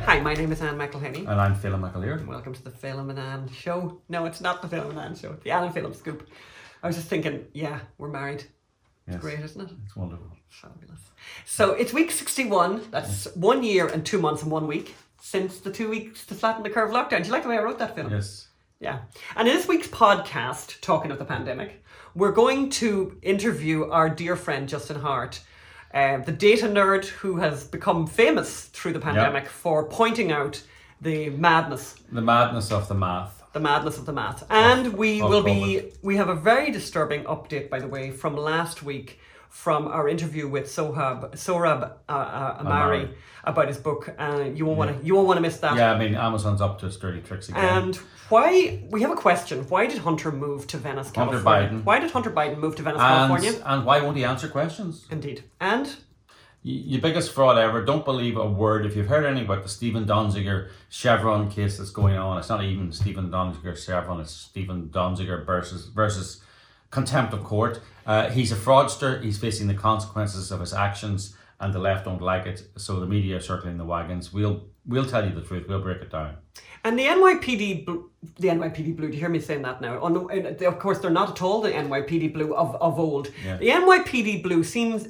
Hi, my name is Anne McElhenney. And I'm Phelim McAleer. And welcome to the Phelim and Anne Show. No, it's not the Phelim and Anne Show. It's the Anne and Phelim Scoop. I was just thinking, yeah, we're married. It's great, isn't it? It's wonderful. Fabulous. So it's week 61. That's 1 year and 2 months and 1 week since the 2 weeks to flatten the curve lockdown. Do you like the way I wrote that, Phelim? Yes. Yeah. And in this week's podcast, talking of the pandemic, we're going to interview our dear friend Justin Hart, the data nerd who has become famous through the pandemic for pointing out the madness. The madness of the math. The madness of the math. And we have a very disturbing update, by the way, from last week from our interview with Sohrab Ahmari about his book. You won't want to miss that. Yeah, I mean, Amazon's up to its dirty tricks again. And we have a question. Why did Hunter move to Venice, California? Hunter Biden. Why did Hunter Biden move to Venice, California? And why won't he answer questions? Indeed. And? Your biggest fraud ever. Don't believe a word. If you've heard anything about the Stephen Donziger Chevron case that's going on, it's not even Stephen Donziger Chevron, it's Stephen Donziger versus contempt of court. He's a fraudster. He's facing the consequences of his actions, and the left don't like it. So the media are circling the wagons. We'll tell you the truth. We'll break it down. And the NYPD Blue, do you hear me saying that now? Of course, they're not at all the NYPD Blue of old. Yeah. The NYPD Blue seems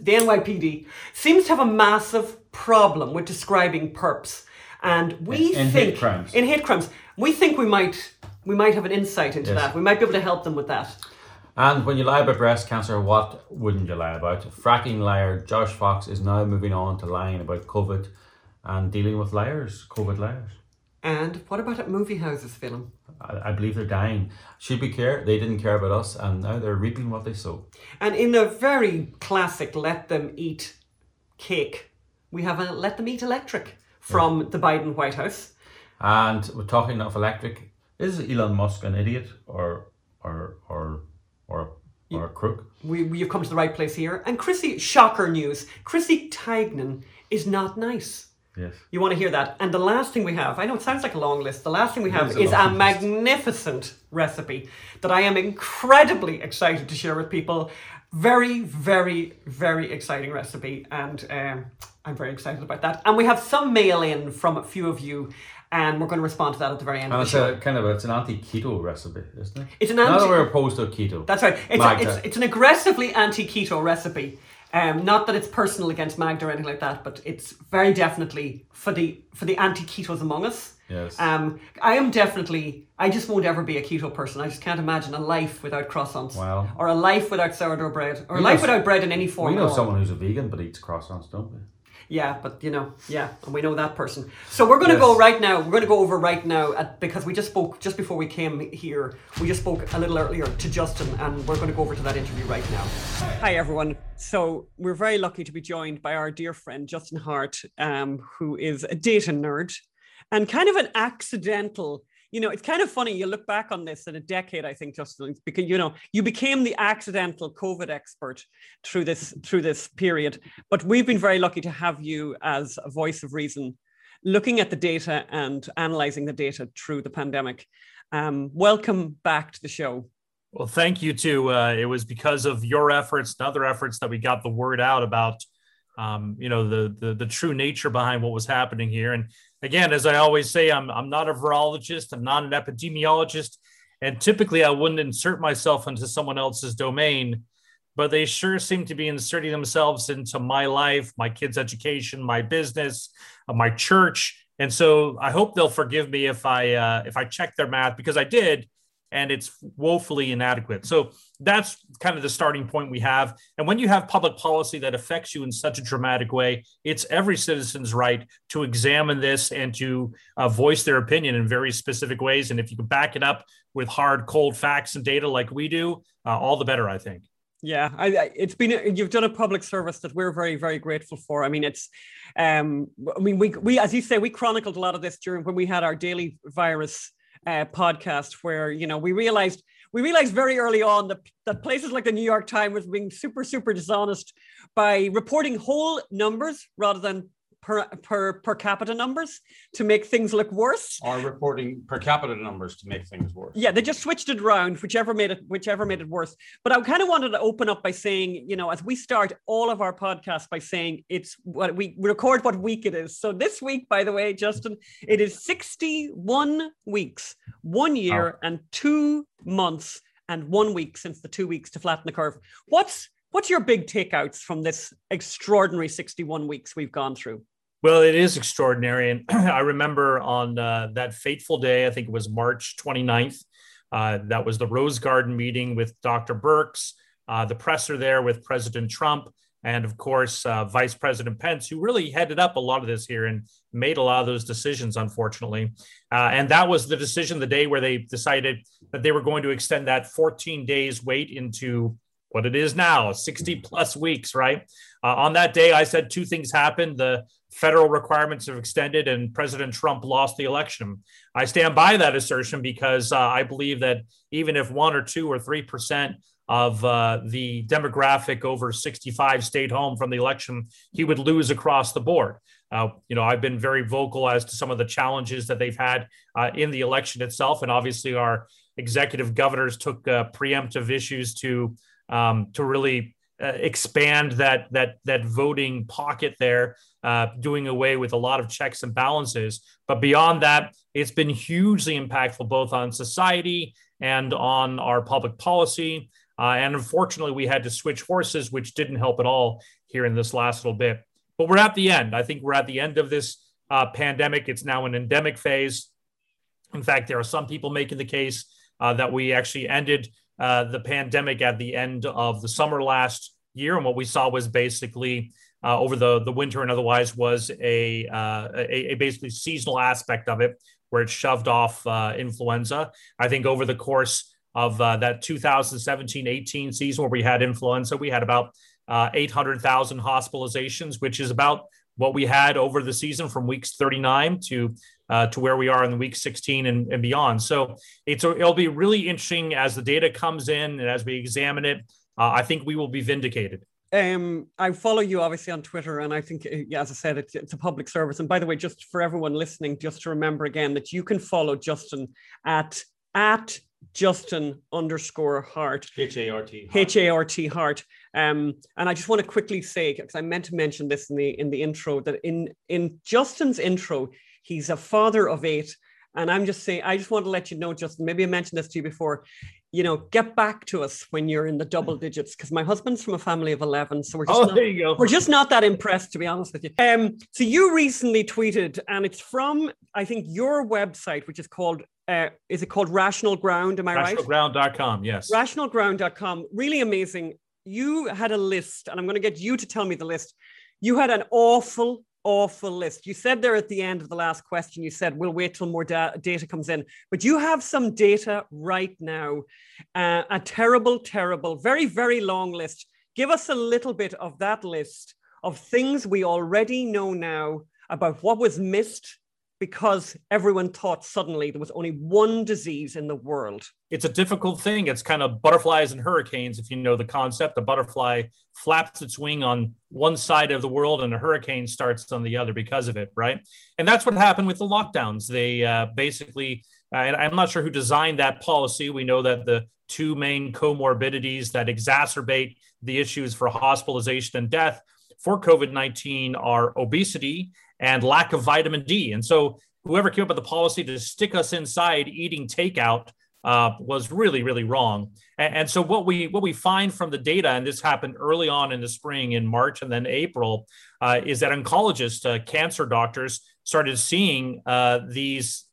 to have a massive problem with describing perps. And in hate crimes. We think we might have an insight into that. We might be able to help them with that. And when you lie about breast cancer, what wouldn't you lie about? Fracking liar Josh Fox is now moving on to lying about COVID and dealing with COVID liars. And what about at movie houses, Phelim? I believe they're dying. Should we care? They didn't care about us, and now they're reaping what they sow. And in a very classic let them eat cake, we have a let them eat electric from the Biden White House. And we're talking of electric. Is Elon Musk an idiot or a crook? You've come to the right place here. And shocker news, Chrissy Teigen is not nice. Yes. You want to hear that. And the last thing we have, I know it sounds like a long list, the last thing we have is a magnificent recipe that I am incredibly excited to share with people. Very, very, very exciting recipe. And I'm very excited about that. And we have some mail in from a few of you, and we're going to respond to that at the very end of the show. It's an anti-keto recipe, isn't it? It's not that we're opposed to keto. That's right. It's an aggressively anti-keto recipe. Not that it's personal against Magda or anything like that, but it's very definitely for the anti-ketos among us. Yes. I just won't ever be a keto person. I just can't imagine a life without croissants. Wow. Or a life without sourdough bread. Or a life without bread in any form. We know someone who's a vegan but eats croissants, don't we? Yeah, but and we know that person. So we're going to go right now. We're going to go over right now because we just spoke just before we came here. We just spoke a little earlier to Justin, and we're going to go over to that interview right now. Hi everyone. So we're very lucky to be joined by our dear friend Justin Hart, who is a data nerd and kind of an accidental. It's kind of funny. You look back on this in a decade, I think, Justin, because you became the accidental COVID expert through this period. But we've been very lucky to have you as a voice of reason, looking at the data and analyzing the data through the pandemic. Welcome back to the show. Well, thank you too. It was because of your efforts and other efforts that we got the word out about the true nature behind what was happening here. And again, as I always say, I'm not a virologist, I'm not an epidemiologist, and typically I wouldn't insert myself into someone else's domain, but they sure seem to be inserting themselves into my life, my kids' education, my business, my church. And so I hope they'll forgive me if I check their math, because I did, and it's woefully inadequate. So that's kind of the starting point we have. And when you have public policy that affects you in such a dramatic way, it's every citizen's right to examine this and to voice their opinion in very specific ways. And if you can back it up with hard, cold facts and data like we do, all the better, I think. Yeah, you've done a public service that we're very, very grateful for. I mean, we as you say, we chronicled a lot of this when we had our daily virus podcast, where we realized very early on that places like the New York Times was being super, super dishonest by reporting whole numbers rather than per capita numbers to make things look worse. Or reporting per capita numbers to make things worse. Yeah, they just switched it around, whichever made it worse. But I kind of wanted to open up by saying, as we start all of our podcasts by saying it's what we record what week it is. So this week, by the way, Justin, it is 61 weeks, 1 year and 2 months and 1 week since the 2 weeks to flatten the curve. What's your big takeouts from this extraordinary 61 weeks we've gone through? Well, it is extraordinary. And I remember on that fateful day, I think it was March 29th, that was the Rose Garden meeting with Dr. Birx, the presser there with President Trump, and of course, Vice President Pence, who really headed up a lot of this here and made a lot of those decisions, unfortunately. And that was the decision the day where they decided that they were going to extend that 14 days wait into what it is now, 60 plus weeks, right? On that day, I said two things happened. The federal requirements have extended and President Trump lost the election. I stand by that assertion because I believe that even if 1 or 2 or 3% of the demographic over 65 stayed home from the election, he would lose across the board. I've been very vocal as to some of the challenges that they've had in the election itself. And obviously our executive governors took preemptive issues to really expand that voting pocket there, doing away with a lot of checks and balances. But beyond that, it's been hugely impactful both on society and on our public policy. And unfortunately, we had to switch horses, which didn't help at all here in this last little bit. But we're at the end. I think we're at the end of this pandemic. It's now an endemic phase. In fact, there are some people making the case that we actually ended the pandemic at the end of the summer last year. And what we saw was basically over the winter and otherwise was a basically seasonal aspect of it where it shoved off influenza. I think over the course of that 2017-18 season where we had influenza, we had about 800,000 hospitalizations, which is about what we had over the season from weeks 39 to where we are in the week 16 and beyond. So it'll be really interesting as the data comes in and as we examine it. I think we will be vindicated. I follow you obviously on Twitter, and I think, as I said, it's a public service. And by the way, just for everyone listening, just to remember again that you can follow Justin at Justin_Hart. H-A-R-T. H-A-R-T Hart. And I just want to quickly say, because I meant to mention this in the intro, that in Justin's intro, he's a father of 8. And I'm just saying, I just want to let you know, Justin, maybe I mentioned this to you before, get back to us when you're in the double digits, because my husband's from a family of 11. So there you go. We're just not that impressed, to be honest with you. So you recently tweeted, and it's from, I think, your website, which is called, is it called Rational Ground? Am I right? RationalGround.com, yes. RationalGround.com. Really amazing. You had a list, and I'm going to get you to tell me the list. You had an awful list. You said there at the end of the last question, you said, we'll wait till more data comes in. But you have some data right now, a terrible, very, very long list. Give us a little bit of that list of things we already know now about what was missed because everyone thought suddenly there was only one disease in the world. It's a difficult thing. It's kind of butterflies and hurricanes, if you know the concept. A butterfly flaps its wing on one side of the world and a hurricane starts on the other because of it, right? And that's what happened with the lockdowns. They basically, and I'm not sure who designed that policy. We know that the two main comorbidities that exacerbate the issues for hospitalization and death for COVID-19 are obesity and lack of vitamin D. And so whoever came up with the policy to stick us inside eating takeout was really, really wrong. And so what we find from the data, and this happened early on in the spring in March and then April, is that oncologists, cancer doctors started seeing these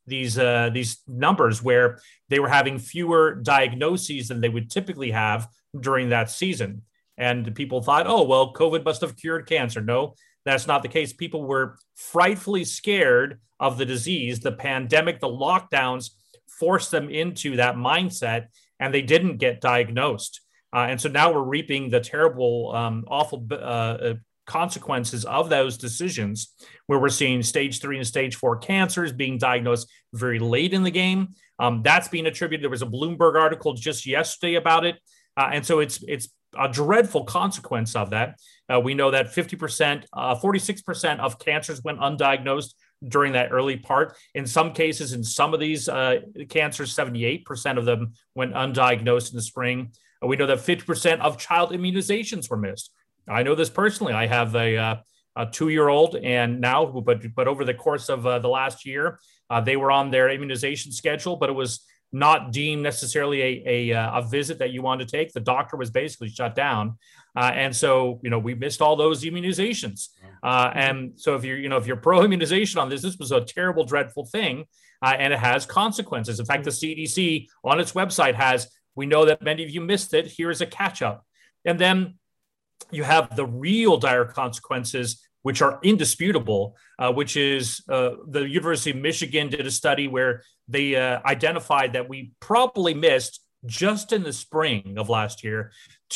numbers where they were having fewer diagnoses than they would typically have during that season. And people thought, oh, well, COVID must have cured cancer. No, that's not the case. People were frightfully scared of the disease. The pandemic, the lockdowns forced them into that mindset, and they didn't get diagnosed. And so now we're reaping the terrible, awful consequences of those decisions, where we're seeing stage 3 and stage 4 cancers being diagnosed very late in the game. That's being attributed. There was a Bloomberg article just yesterday about it. And so it's a dreadful consequence of that. We know that 50%, 46% of cancers went undiagnosed during that early part. In some cases, in some of these cancers, 78% of them went undiagnosed in the spring. We know that 50% of child immunizations were missed. I know this personally. I have a 2-year-old, and now, but over the course of the last year, they were on their immunization schedule, but it was not deemed necessarily a visit that you wanted to take. The doctor was basically shut down. And so, we missed all those immunizations. And so if you're pro immunization on this was a terrible, dreadful thing. And it has consequences. In fact, the CDC on its website we know that many of you missed it. Here's a catch up. And then you have the real dire consequences, which are indisputable, which is the University of Michigan did a study where they identified that we probably missed, just in the spring of last year,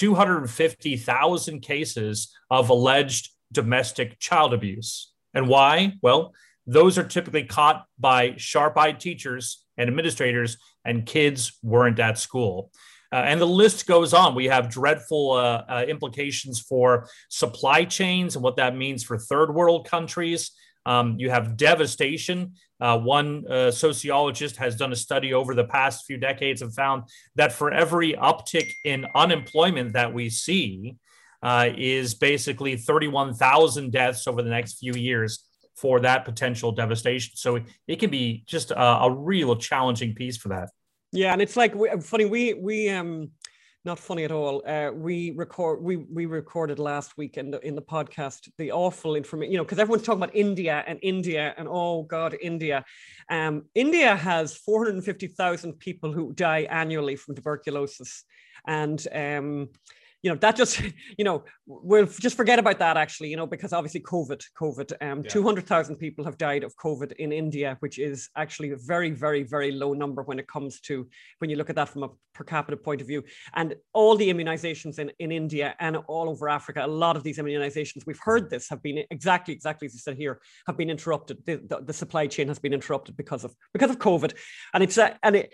250,000 cases of alleged domestic child abuse. And why? Well, those are typically caught by sharp-eyed teachers and administrators, and kids weren't at school. And the list goes on. We have dreadful implications for supply chains and what that means for third world countries. You have devastation. One sociologist has done a study over the past few decades and found that for every uptick in unemployment that we see is basically 31,000 deaths over the next few years for that potential devastation. So it can be just a real challenging piece for that. Yeah, and it's like funny. We not funny at all. We recorded last week in the podcast the awful information. Because everyone's talking about India and oh God, India. India has 450,000 people who die annually from tuberculosis, and that just, we'll just forget about that actually, because obviously COVID, 200,000 people have died of COVID in India, which is actually a very, very, very low number when it comes to, when you look at that from a per capita point of view. And all the immunizations in India and all over Africa, a lot of these immunizations, we've heard this, have been exactly as you said here, have been interrupted. The supply chain has been interrupted because of COVID. And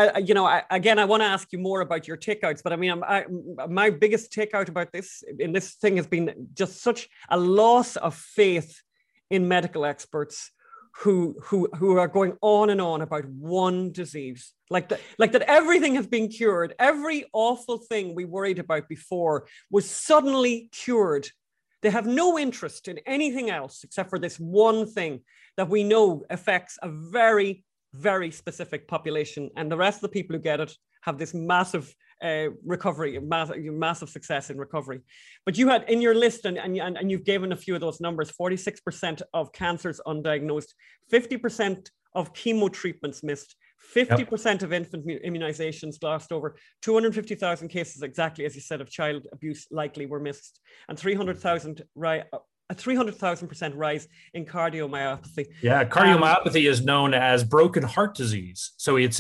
I want to ask you more about your takeouts, but I mean, my biggest takeout about this thing has been just such a loss of faith in medical experts who are going on and on about one disease, like that everything has been cured. Every awful thing we worried about before was suddenly cured. They have no interest in anything else except for this one thing that we know affects a very, very specific population, and the rest of the people who get it have this massive recovery, massive success in recovery. But you had in your list, and you've given a few of those numbers: 46% of cancers undiagnosed, 50% of chemo treatments missed, 50% of infant immunizations glossed over, 250,000 cases, exactly as you said, of child abuse likely were missed, and 300,000 a 300,000% rise in cardiomyopathy. Yeah, cardiomyopathy is known as broken heart disease. So it's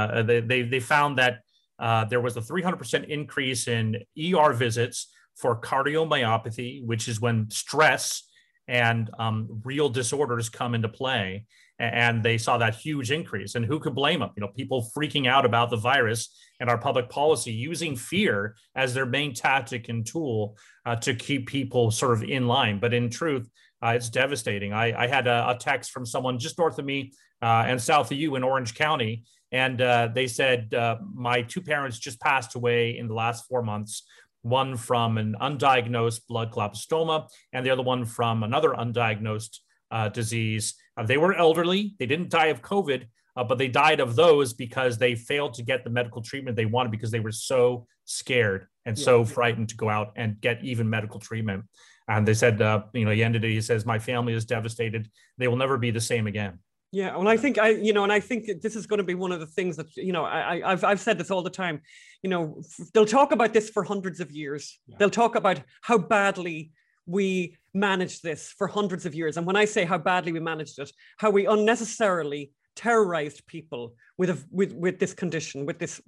they found that there was a 300% increase in ER visits for cardiomyopathy, which is when stress and real disorders come into play. And they saw that huge increase. And who could blame them? People freaking out about the virus and our public policy using fear as their main tactic and tool to keep people sort of in line. But in truth, it's devastating. I had a text from someone just north of me and south of you in Orange County. And they said, my 2 parents just passed away in the last 4 months, one from an undiagnosed blood glioblastoma and the other one from another undiagnosed disease. They were elderly. They didn't die of COVID, but they died of those because they failed to get the medical treatment they wanted because they were so scared and so frightened to go out and get even medical treatment. And they said, he ended it. He says, my family is devastated. They will never be the same again. Yeah, well, I think I think this is going to be one of the things that I've said this all the time. They'll talk about this for hundreds of years. Yeah. They'll talk about how badly we managed this for hundreds of years, and when I say how badly we managed it, how we unnecessarily terrorized people with this condition, with this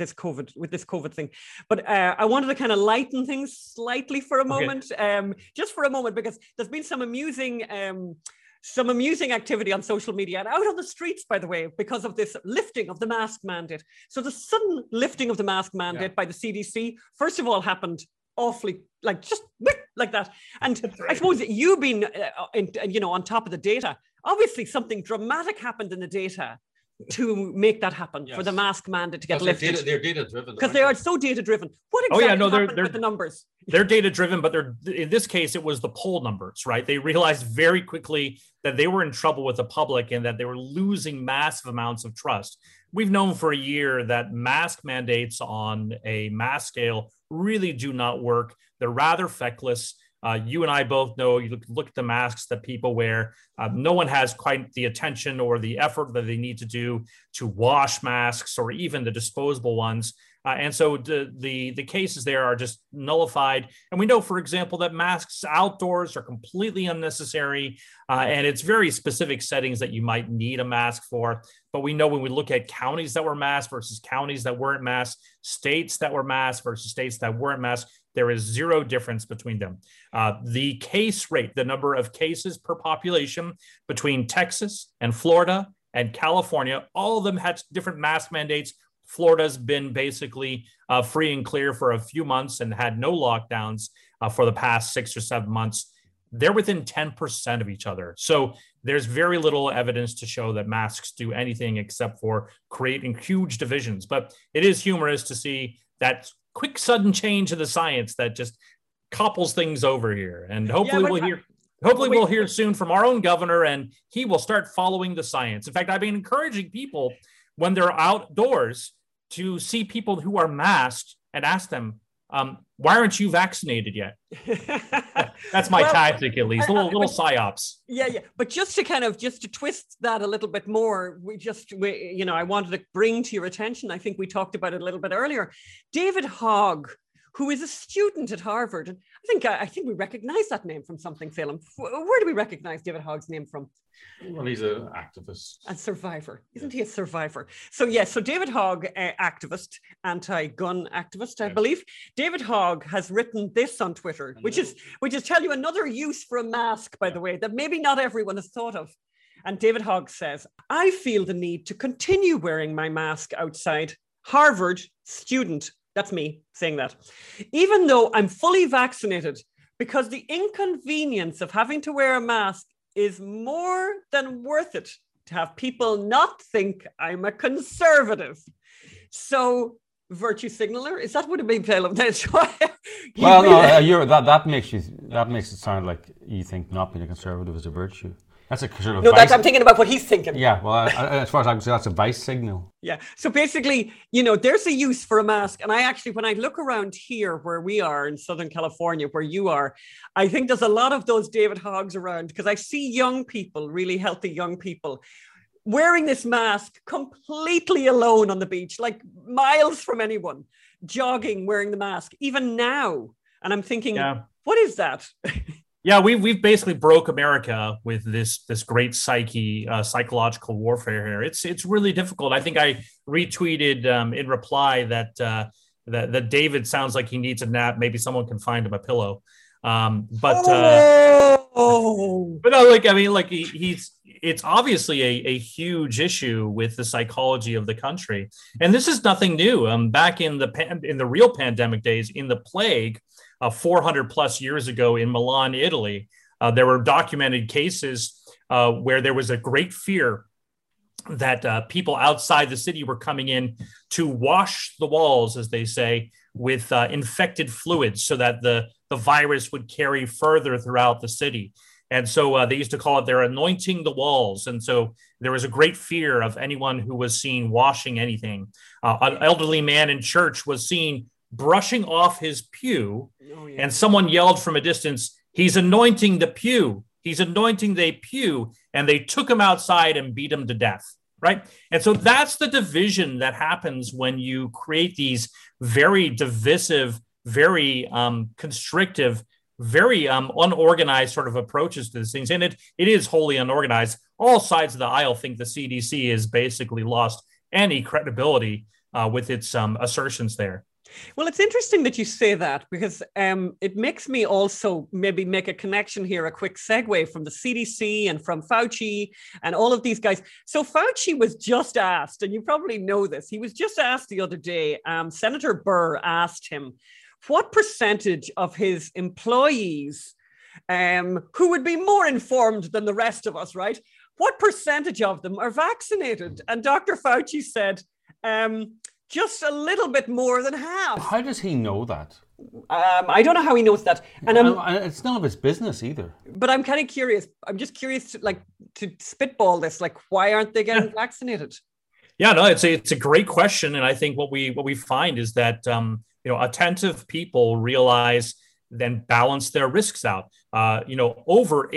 COVID thing. But I wanted to kind of lighten things slightly for a moment, just for a moment, because there's been some amusing activity on social media and out on the streets, by the way, because of this lifting of the mask mandate. So the sudden lifting of the mask mandate by the CDC, first of all, happened awfully, like just like that. And I suppose you've been, on top of the data. Obviously, something dramatic happened in the data to make that happen, for the mask mandate to get lifted. They're data driven. Because they are so data driven. What exactly happened with the numbers? They're data driven, but in this case, it was the poll numbers, right? They realized very quickly that they were in trouble with the public and that they were losing massive amounts of trust. We've known for a year that mask mandates on a mass scale really do not work. They're rather feckless. You and I both know, you look at the masks that people wear. No one has quite the attention or the effort that they need to do to wash masks or even the disposable ones. And so the cases there are just nullified. And we know, for example, that masks outdoors are completely unnecessary. And it's very specific settings that you might need a mask for. But we know when we look at counties that were masked versus counties that weren't masked, states that were masked versus states that weren't masked, there is zero difference between them. The case rate, the number of cases per population between Texas and Florida and California, all of them had different mask mandates. Florida's been basically free and clear for a few months and had no lockdowns for the past 6 or 7 months. They're within 10% of each other. So there's very little evidence to show that masks do anything except for creating huge divisions. But it is humorous to see that quick, sudden change in the science that just couples things over here. And hopefully we'll hear soon from our own governor, and he will start following the science. In fact, I've been encouraging people when they're outdoors to see people who are masked and ask them, why aren't you vaccinated yet? That's my tactic, at least. Little psyops. Yeah. But just to twist that a little bit more, I wanted to bring to your attention, I think we talked about it a little bit earlier, David Hogg, who is a student at Harvard. And I think we recognize that name from something, Phelim. Where do we recognize David Hogg's name from? Well, he's an activist. A survivor. Isn't he a survivor? So David Hogg, activist, anti-gun activist, I believe. David Hogg has written this on Twitter, which is tell you another use for a mask, by the way, that maybe not everyone has thought of. And David Hogg says, I feel the need to continue wearing my mask outside. Harvard student. That's me saying that. Even though I'm fully vaccinated, because the inconvenience of having to wear a mask is more than worth it to have people not think I'm a conservative. So, virtue signaler, is that what it means? Well, no, that makes it sound like you think not being a conservative is a virtue. That's a sort of I'm thinking about what he's thinking. Yeah, well, as far as I can say, that's a vice signal. Yeah. So basically, there's a use for a mask. And when I look around here where we are in Southern California, where you are, I think there's a lot of those David Hoggs around, because I see young people, really healthy young people, wearing this mask completely alone on the beach, like miles from anyone, jogging, wearing the mask, even now. And I'm thinking, What is that? Yeah, we've basically broke America with this great psychological warfare here. It's really difficult. I think I retweeted in reply that David sounds like he needs a nap. Maybe someone can find him a pillow. But no, it's obviously a huge issue with the psychology of the country, and this is nothing new. Back in the real pandemic days, in the plague, 400 plus years ago in Milan, Italy, there were documented cases where there was a great fear that people outside the city were coming in to wash the walls, as they say, with infected fluids so that the virus would carry further throughout the city. And so they used to call it they're anointing the walls. And so there was a great fear of anyone who was seen washing anything. An elderly man in church was seen brushing off his pew, and someone yelled from a distance, he's anointing the pew. He's anointing the pew. And they took him outside and beat him to death. Right. And so that's the division that happens when you create these very divisive, very constrictive, very unorganized sort of approaches to these things. And it is wholly unorganized. All sides of the aisle think the CDC has basically lost any credibility with its assertions there. Well, it's interesting that you say that, because it makes me also maybe make a connection here, a quick segue from the CDC and from Fauci and all of these guys. So Fauci was just asked, and you probably know this, he was just asked the other day, Senator Burr asked him, what percentage of his employees who would be more informed than the rest of us, right? What percentage of them are vaccinated? And Dr. Fauci said, just a little bit more than half. How does he know that? I don't know how he knows that. And it's none of his business either. But I'm kind of curious. I'm just curious to spitball this. Like, why aren't they getting vaccinated? Yeah, no, it's a great question. And I think what we find is that, attentive people realize, then balance their risks out. Over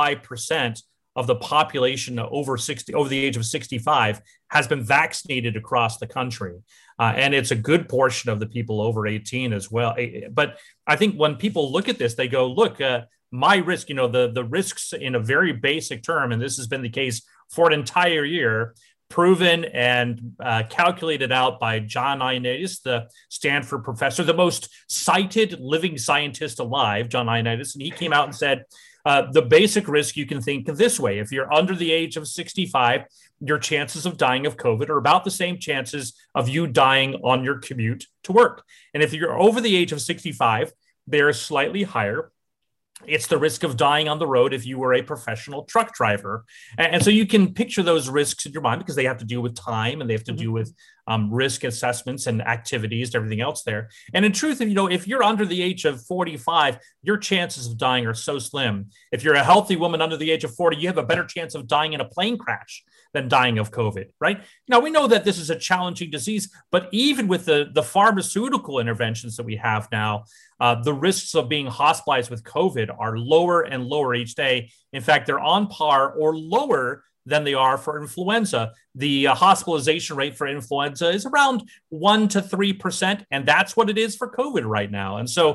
85% of the population over the age of 65 has been vaccinated across the country. And it's a good portion of the people over 18 as well. But I think when people look at this, they go, look, my risk, the risks in a very basic term, and this has been the case for an entire year, proven and calculated out by John Ioannidis, the Stanford professor, the most cited living scientist alive, John Ioannidis. And he came out and said, the basic risk you can think of this way. If you're under the age of 65, your chances of dying of COVID are about the same chances of you dying on your commute to work. And if you're over the age of 65, they're slightly higher. It's the risk of dying on the road if you were a professional truck driver. And so you can picture those risks in your mind because they have to do with time and they have to do with risk assessments and activities and everything else there. And in truth, if you're under the age of 45, your chances of dying are so slim. If you're a healthy woman under the age of 40, you have a better chance of dying in a plane crash than dying of COVID, right? Now, we know that this is a challenging disease, but even with the pharmaceutical interventions that we have now, the risks of being hospitalized with COVID are lower and lower each day. In fact, they're on par or lower than they are for influenza. The hospitalization rate for influenza is around 1 to 3%, and that's what it is for COVID right now. And so,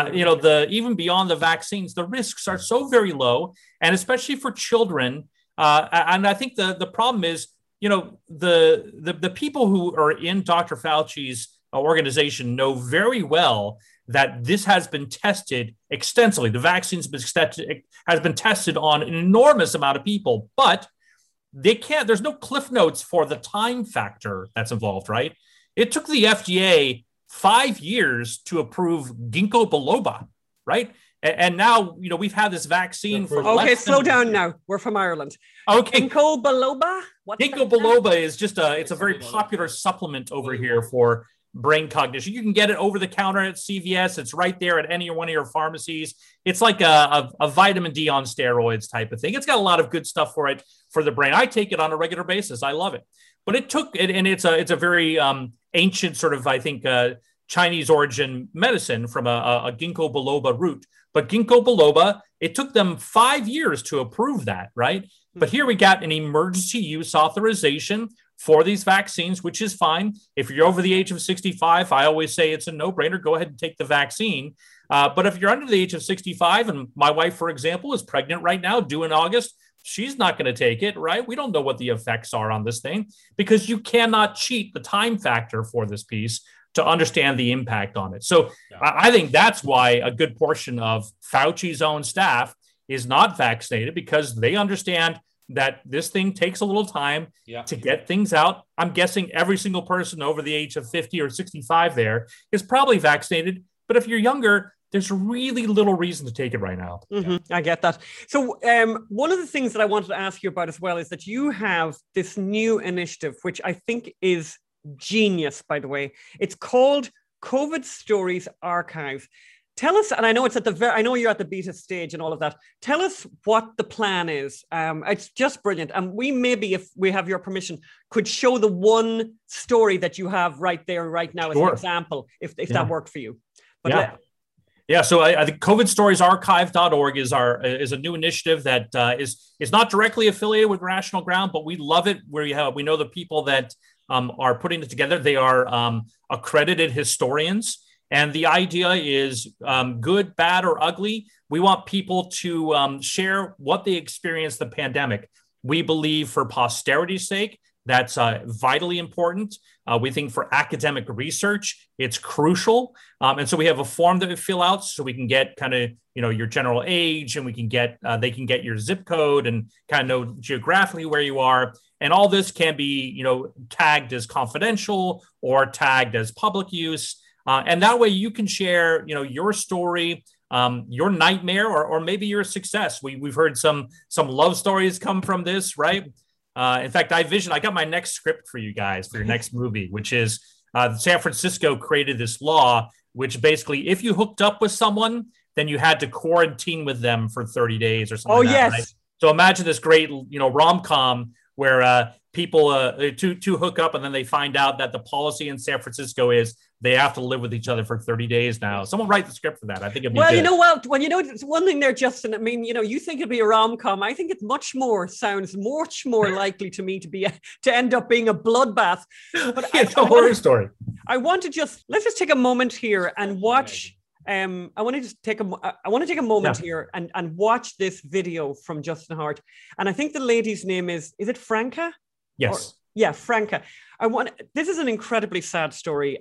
even beyond the vaccines, the risks are so very low, and especially for children. And I think the problem is, the people who are in Dr. Fauci's organization know very well that this has been tested extensively. The vaccines has been tested on an enormous amount of people, but there's no cliff notes for the time factor that's involved, right? It took the FDA 5 years to approve ginkgo biloba, right? And now, we've had this vaccine for slow down now. We're from Ireland. Okay. Ginkgo biloba? Ginkgo biloba is it's a very popular supplement over here for brain cognition. You can get it over the counter at CVS. It's right there at any one of your pharmacies. It's like a vitamin D on steroids type of thing. It's got a lot of good stuff for it, for the brain. I take it on a regular basis. I love it. But it took it, and it's a very ancient sort of, I think, Chinese origin medicine from a ginkgo biloba root. But ginkgo biloba, it took them 5 years to approve that, right? But here we got an emergency use authorization for these vaccines, which is fine. If you're over the age of 65, I always say it's a no-brainer. Go ahead and take the vaccine. But if you're under the age of 65, and my wife, for example, is pregnant right now, due in August, she's not going to take it, right? We don't know what the effects are on this thing because you cannot cheat the time factor for this piece to understand the impact on it. So I think that's why a good portion of Fauci's own staff is not vaccinated, because they understand that this thing takes a little time to get things out. I'm guessing every single person over the age of 50 or 65 there is probably vaccinated. But if you're younger, there's really little reason to take it right now. I get that. So one of the things that I wanted to ask you about as well is that you have this new initiative, which I think is genius, by the way. It's called COVID Stories Archive. Tell us, and I know it's I know you're at the beta stage and all of that. Tell us what the plan is. It's just brilliant. And we maybe, if we have your permission, could show the one story that you have right there, right now as an example, if that worked for you. But So I think COVIDstoriesArchive.org is a new initiative that is not directly affiliated with Rational Ground, but we love it. We know the people that are putting it together. They are accredited historians. And the idea is good, bad, or ugly. We want people to share what they experienced the pandemic. We believe for posterity's sake, that's vitally important. We think for academic research, it's crucial. And so we have a form that we fill out so we can get kind of, your general age, and we can get, they can get your zip code and kind of know geographically where you are. And all this can be, tagged as confidential or tagged as public use. And that way you can share, your story, your nightmare, or maybe your success. We've heard some love stories come from this, right? In fact, I got my next script for you guys for your next movie, which is San Francisco created this law, which basically, if you hooked up with someone, then you had to quarantine with them for 30 days or something. Oh, like that, yes. right? So imagine this great, rom-com where people two hook up and then they find out that the policy in San Francisco is they have to live with each other for 30 days now. Someone write the script for that. I think it'd be good. You know what? It's one thing there, Justin. I mean, you think it'd be a rom-com. I think it sounds much more likely to me to end up being a bloodbath. But it's a horror story. I want to let's just take a moment here and watch. I want to take a moment here and watch this video from Justin Hart. And I think the lady's name is it Franca? Yes. Franca. This is an incredibly sad story.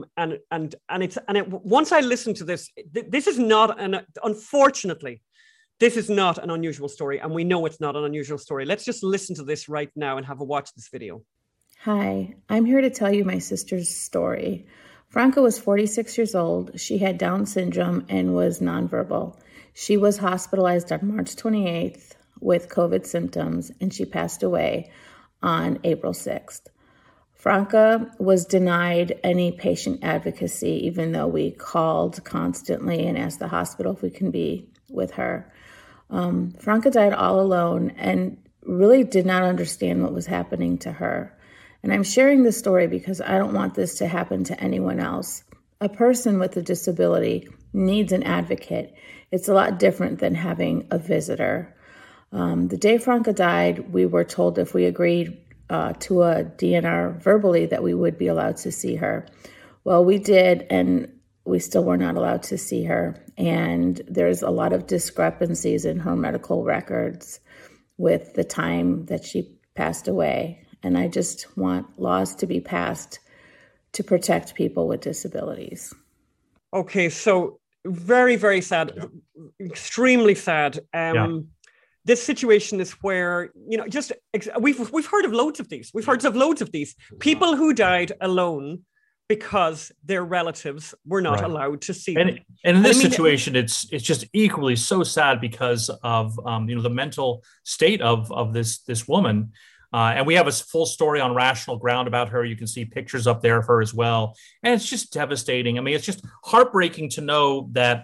Once I listen to this, this is not unfortunately, this is not an unusual story. And we know it's not an unusual story. Let's just listen to this right now and have a watch this video. Hi, I'm here to tell you my sister's story. Franca was 46 years old. She had Down syndrome and was nonverbal. She was hospitalized on March 28th with COVID symptoms, and she passed away on April 6th. Franca was denied any patient advocacy, even though we called constantly and asked the hospital if we can be with her. Franca died all alone and really did not understand what was happening to her. And I'm sharing this story because I don't want this to happen to anyone else. A person with a disability needs an advocate. It's a lot different than having a visitor. The day Franca died, we were told if we agreed to a DNR verbally that we would be allowed to see her. Well, we did, and we still were not allowed to see her. And there's a lot of discrepancies in her medical records with the time that she passed away. And I just want laws to be passed to protect people with disabilities. Okay, so very, very sad, extremely sad. This situation is where, we've heard of loads of these. We've heard of loads of these. People who died alone because their relatives were not allowed to see them. And in this situation, it's just equally so sad because of the mental state of this woman. And we have a full story on Rational Ground about her. You can see pictures up there of her as well. And it's just devastating. I mean, it's just heartbreaking to know that,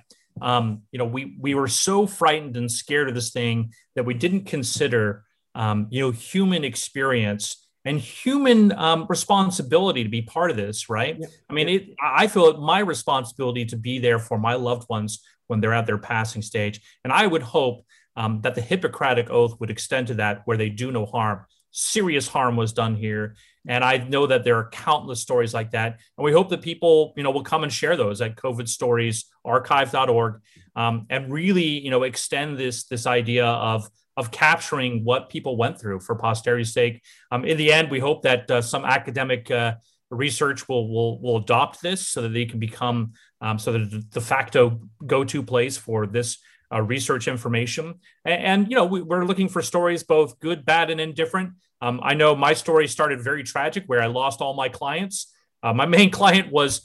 we were so frightened and scared of this thing that we didn't consider, human experience and human responsibility to be part of this, right? Yeah. I mean, I feel it my responsibility to be there for my loved ones when they're at their passing stage. And I would hope that the Hippocratic Oath would extend to that, where they do no harm. Serious harm was done here. And I know that there are countless stories like that. And we hope that people, will come and share those at covidstoriesarchive.org and really, extend this idea of capturing what people went through for posterity's sake. In the end, we hope that some academic research will adopt this so that they can become so that the de facto go-to place for this research information. And we're looking for stories, both good, bad, and indifferent. I know my story started very tragic, where I lost all my clients. My main client was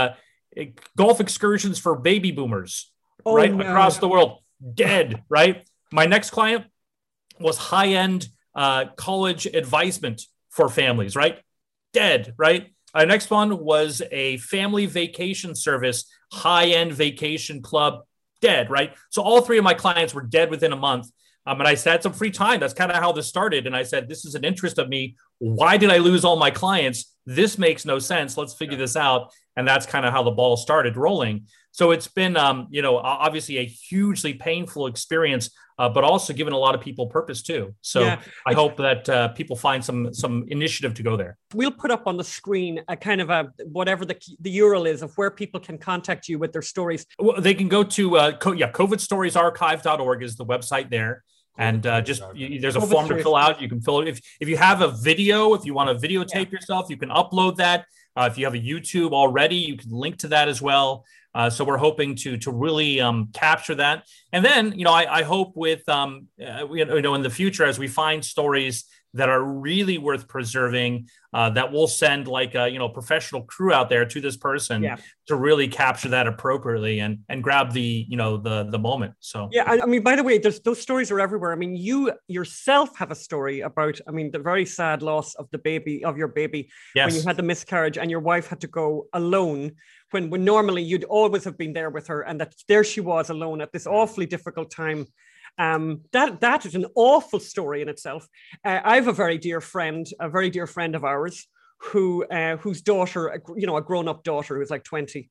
golf excursions for baby boomers, across the world, dead, right? My next client was high-end college advisement for families, right? Dead, right? Our next one was a family vacation service, high-end vacation club, dead, right? So all three of my clients were dead within a month. And I had some free time. That's kind of how this started. And I said, this is an interest of me. Why did I lose all my clients? This makes no sense. Let's figure this out. And that's kind of how the ball started rolling. So it's been, obviously a hugely painful experience, but also given a lot of people purpose too. So I hope that people find some initiative to go there. We'll put up on the screen a kind of whatever the URL is of where people can contact you with their stories. Well, they can go to covidstoriesarchive.org is the website there. And there's a form to fill out. You can fill it. If you have a video, if you want to videotape yourself, you can upload that. If you have a YouTube already, you can link to that as well. So we're hoping to really capture that. And then, I hope with, in the future, as we find stories that are really worth preserving, that we'll send like a professional crew out there to this person to really capture that appropriately and grab the the moment. So yeah, I mean, by the way, those stories are everywhere. I mean, you yourself have a story about, I mean, the very sad loss of your baby when you had the miscarriage and your wife had to go alone when normally you'd always have been there with her, and that there she was alone at this awfully difficult time. That is an awful story in itself. I have a very dear friend of ours whose daughter, a grown-up daughter who's like 20,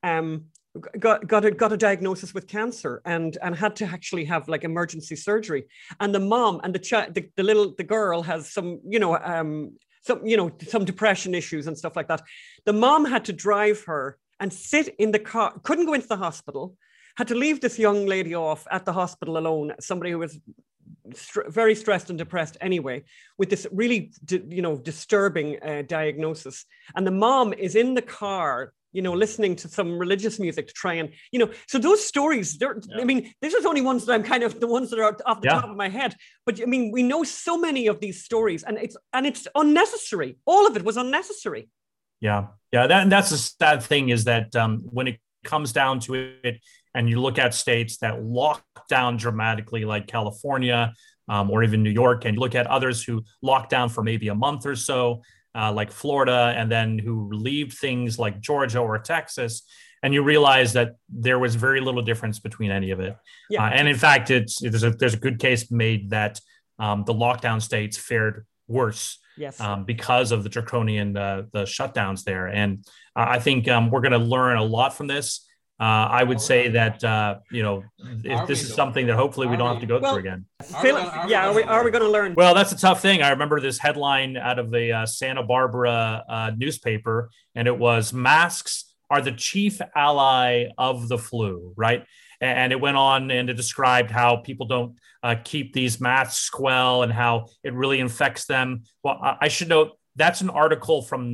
got a diagnosis with cancer and had to actually have like emergency surgery. And the mom and the girl has some depression issues and stuff like that. The mom had to drive her and sit in the car, couldn't go into the hospital, had to leave this young lady off at the hospital alone, somebody who was very stressed and depressed anyway, with this really, disturbing diagnosis. And the mom is in the car, listening to some religious music to try and, so those stories, I mean, this is only ones that I'm kind of the ones that are off the top of my head. But I mean, we know so many of these stories, and it's unnecessary. All of it was unnecessary. Yeah. That's the sad thing, is that when it comes down to it, and you look at states that lock down dramatically, like California or even New York, and you look at others who locked down for maybe a month or so, like Florida, and then who relieved things like Georgia or Texas, and you realize that there was very little difference between any of it. And in fact, there's a good case made that the lockdown states fared worse because of the draconian the shutdowns there. And I think we're going to learn a lot from this. I would say that, if this is something that hopefully we don't have to go through again. Are we going to learn? Well, that's a tough thing. I remember this headline out of the Santa Barbara newspaper, and it was, "Masks are the chief ally of the flu," right? And it went on and it described how people don't keep these masks well and how it really infects them. Well, I should note, that's an article from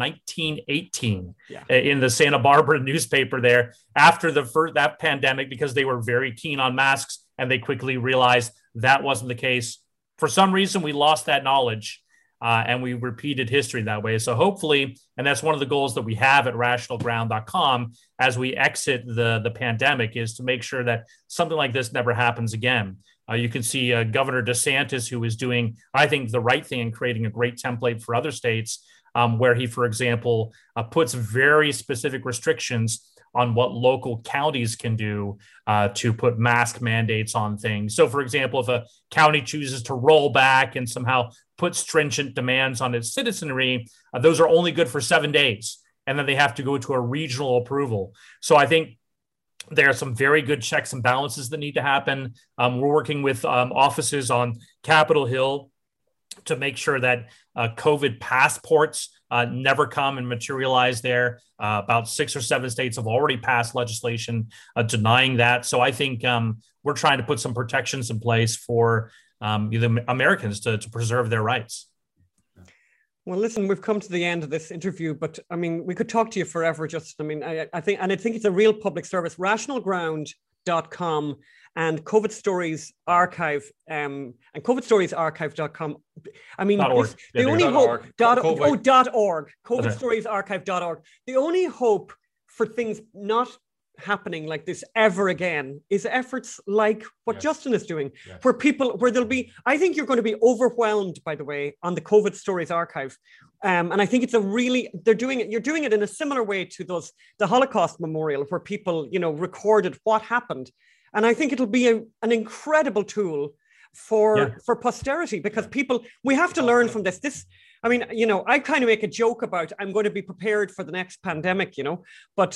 1918 in the Santa Barbara newspaper there after that pandemic, because they were very keen on masks and they quickly realized that wasn't the case. For some reason, we lost that knowledge and we repeated history that way. So hopefully, and that's one of the goals that we have at rationalground.com as we exit the pandemic, is to make sure that something like this never happens again. You can see Governor DeSantis, who is doing, I think, the right thing and creating a great template for other states, where he, for example, puts very specific restrictions on what local counties can do to put mask mandates on things. So, for example, if a county chooses to roll back and somehow put stringent demands on its citizenry, those are only good for 7 days, and then they have to go to a regional approval. So I think there are some very good checks and balances that need to happen. We're working with offices on Capitol Hill to make sure that COVID passports never come and materialize there. About 6 or 7 states have already passed legislation denying that. So I think we're trying to put some protections in place for the Americans to preserve their rights. Well, listen, we've come to the end of this interview, but I mean, we could talk to you forever. I think it's a real public service. Rationalground.com and COVID Stories Archive and COVIDstoriesarchive.com. I mean, .org. The only hope .org. Okay. COVIDstoriesarchive.org. The only hope for things not happening like this ever again is efforts like what Justin is doing, where there'll be, I think you're going to be overwhelmed, by the way, on the COVID Stories Archive. And I think you're doing it in a similar way to the Holocaust Memorial, where people, recorded what happened. And I think it'll be an incredible tool for posterity, because we have to learn from this. I mean, I kind of make a joke about, I'm going to be prepared for the next pandemic, but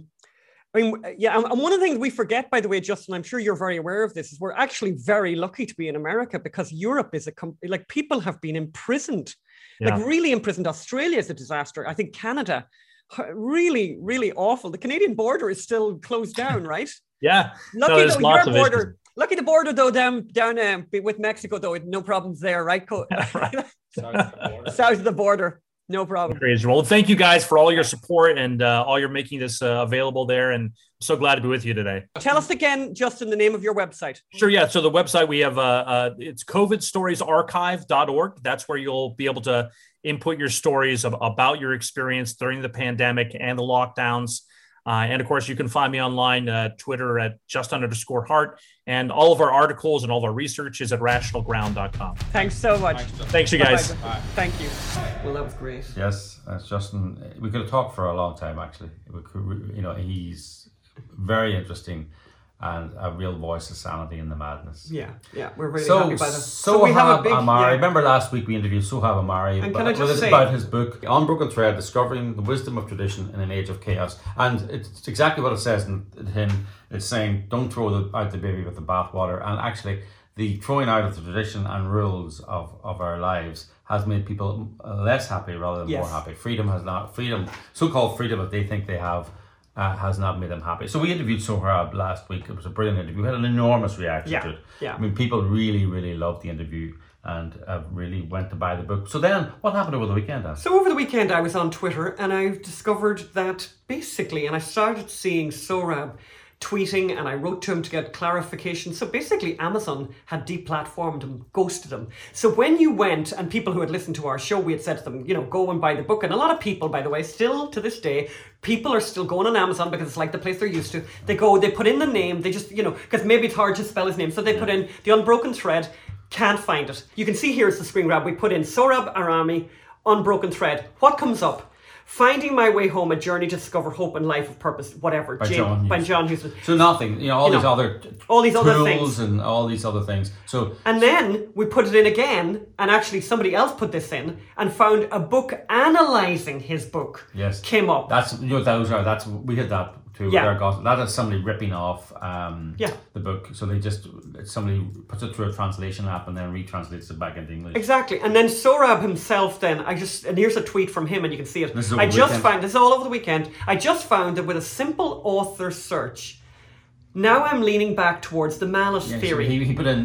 I mean, and one of the things we forget, by the way, Justin, I'm sure you're very aware of this, is we're actually very lucky to be in America, because Europe is people have been imprisoned, like really imprisoned. Australia is a disaster. I think Canada, really, really awful. The Canadian border is still closed down, right? Lucky the border though down with Mexico though, no problems there, right? Right. South of the border. No problem. Crazy. Well, thank you guys for all your support and all your making this available there. And I'm so glad to be with you today. Tell us again, Justin, the name of your website. Sure. Yeah. So the website we have, it's covidstoriesarchive.org. That's where you'll be able to input your stories about your experience during the pandemic and the lockdowns. And of course, you can find me online, Twitter at @just_Hart. And all of our articles and all of our research is at rationalground.com. Thanks so much. Thanks, you guys. Bye-bye. Thank you. Well, that was great. Yes, Justin. We could have talked for a long time, actually. He's very interesting and a real voice of sanity in the madness. Yeah, we're really happy by that. So we have Amari. Remember last week we interviewed Sohaib Amari about his book, Unbroken Thread, Discovering the Wisdom of Tradition in an Age of Chaos. And it's exactly what it says in him. It's saying, don't throw out the baby with the bathwater. And actually, the throwing out of the tradition and rules of our lives has made people less happy rather than more happy. So-called freedom that they think they have, has not made them happy. So we interviewed Sohaib last week. It was a brilliant interview. We had an enormous reaction to it. Yeah. I mean, people really, really loved the interview and really went to buy the book. So then, what happened over the weekend, Dan? So over the weekend, I was on Twitter and I discovered that basically, and I started seeing Sohaib tweeting, and I wrote to him to get clarification. So basically Amazon had deplatformed him, ghosted him. So when you went, and people who had listened to our show, we had said to them, go and buy the book. And a lot of people, by the way, still to this day, people are still going on Amazon because it's like the place they're used to. They go, they put in the name, they just, because maybe it's hard to spell his name. So they put in The Unbroken Thread, can't find it. You can see here's the screen grab. We put in Sohaib Amari, Unbroken Thread. What comes up? Finding My Way Home, A Journey to Discover Hope and Life of Purpose, whatever. By John Huston. So nothing, these other other things. Tools and all these other things. And then we put it in again, and actually somebody else put this in and found a book analysing his book. Yes. Came up. We had that too. Yeah. That is somebody ripping off the book. So somebody puts it through a translation app and then retranslates it back into English. Exactly. And then Sohaib himself and here's a tweet from him and you can see it. This is all over the weekend. I just found that with a simple author search, now I'm leaning back towards the malice theory. So he put in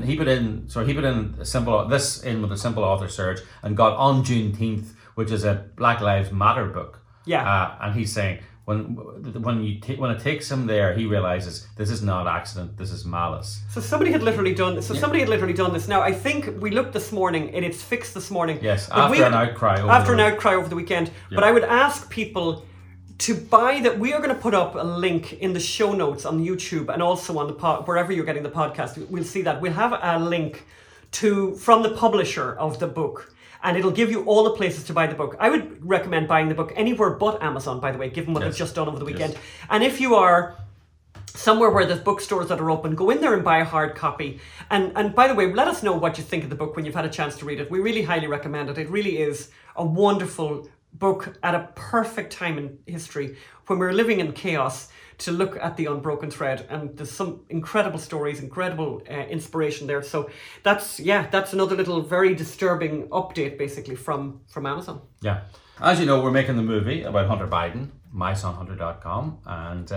a simple with a simple author search and got On Juneteenth, which is a Black Lives Matter book. Yeah. And he's saying when it takes him there, he realizes this is not accident, this is malice. So somebody had literally done this. Now I think we looked this morning and it's fixed this morning. Yes, after an outcry over the weekend. Yeah. But I would ask people to buy that. We are going to put up a link in the show notes on YouTube and also on the wherever you're getting the podcast. We'll see that. We'll have a link from the publisher of the book. And it'll give you all the places to buy the book. I would recommend buying the book anywhere but Amazon, by the way, given what they've just done over the weekend. Yes. And if you are somewhere where there's bookstores that are open, go in there and buy a hard copy. And by the way, let us know what you think of the book when you've had a chance to read it. We really highly recommend it. It really is a wonderful book at a perfect time in history when we're living in chaos, to look at the Unbroken Thread, and there's some incredible stories, incredible inspiration there. So that's another little very disturbing update basically from Amazon. Yeah. As you know, we're making the movie about Hunter Biden, mysonhunter.com, and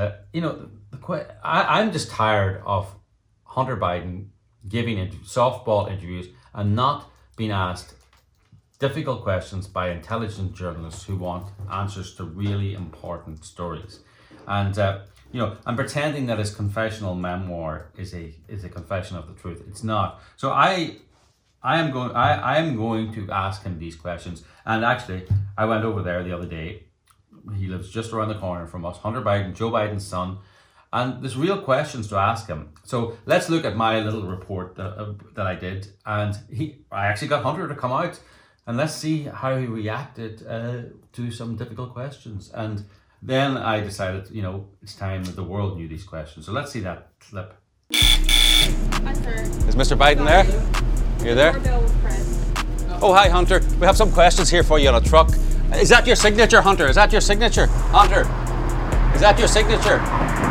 I'm just tired of Hunter Biden giving softball interviews and not being asked difficult questions by intelligent journalists who want answers to really important stories. And and pretending that his confessional memoir is a confession of the truth. It's not. So I am going to ask him these questions. And actually, I went over there the other day. He lives just around the corner from us. Hunter Biden, Joe Biden's son. And there's real questions to ask him. So let's look at my little report that I did. And I actually got Hunter to come out. And let's see how he reacted to some difficult questions. And then I decided, it's time that the world knew these questions. So let's see that clip. Hunter. Is Mr. Biden there? You there? Oh, hi, Hunter. We have some questions here for you on a truck. Is that your signature, Hunter? Is that your signature? Hunter, is that your signature?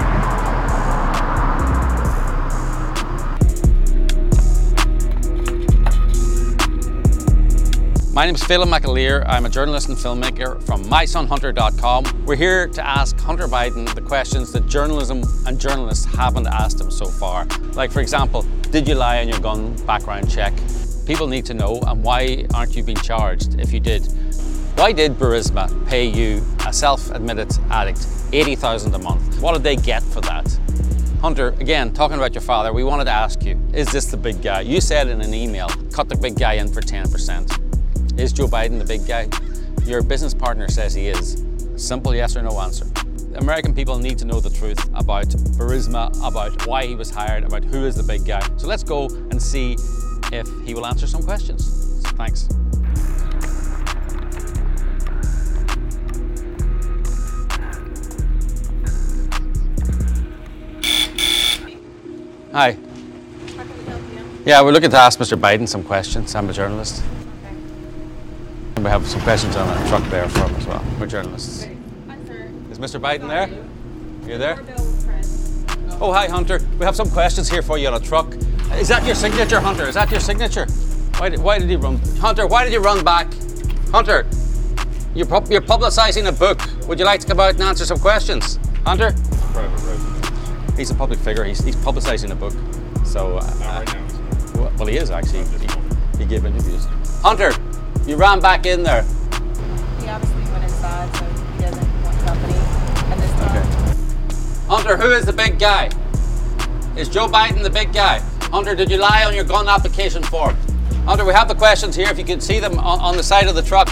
My name is Phelan McAleer. I'm a journalist and filmmaker from mysonhunter.com. We're here to ask Hunter Biden the questions that journalism and journalists haven't asked him so far. Like, for example, did you lie on your gun background check? People need to know, and why aren't you being charged if you did? Why did Burisma pay you, a self-admitted addict, $80,000 a month? What did they get for that? Hunter, again, talking about your father, we wanted to ask you, is this the big guy? You said in an email, cut the big guy in for 10%. Is Joe Biden the big guy? Your business partner says he is. Simple yes or no answer. American people need to know the truth about Burisma, about why he was hired, about who is the big guy. So let's go and see if he will answer some questions. Thanks. Hi. How can we help you? Yeah, we're looking to ask Mr. Biden some questions. I'm a journalist. Okay. We have some questions on a truck there for him as well. We're journalists. Hi, sir. Is Mr. Biden there? You're there? Doorbell with Fred. Oh, hi, Hunter. We have some questions here for you on a truck. Is that your signature, Hunter? Is that your signature? Why did you run? Hunter, why did you run back? Hunter, you're publicising a book. Would you like to come out and answer some questions? Hunter? Private road. He's a public figure. He's publicising a book. So, Not right now. well, he is actually. He gave interviews. Hunter, you ran back in there. He obviously went inside, so he doesn't want company. And this time, Hunter, who is the big guy? Is Joe Biden the big guy? Hunter, did you lie on your gun application form? Hunter, we have the questions here. If you can see them on the side of the truck.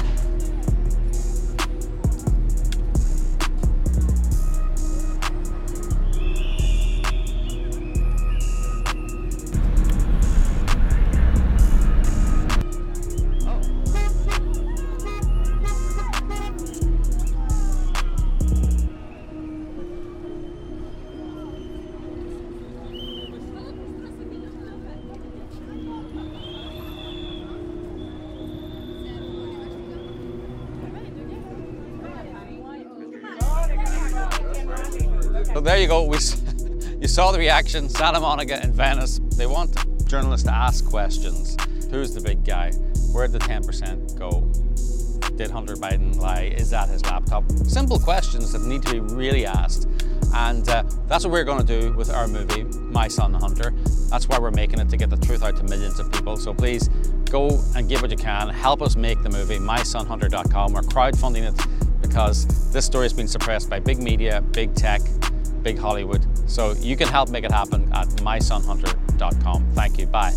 So there you go. You saw the reaction. Santa Monica and Venice. They want journalists to ask questions. Who's the big guy? Where'd the 10% go? Did Hunter Biden lie? Is that his laptop? Simple questions that need to be really asked. And that's what we're going to do with our movie, My Son Hunter. That's why we're making it, to get the truth out to millions of people. So please go and give what you can. Help us make the movie, mysonhunter.com. We're crowdfunding it because this story has been suppressed by big media, big tech, big Hollywood. So you can help make it happen at mysonhunter.com. Thank you. Bye.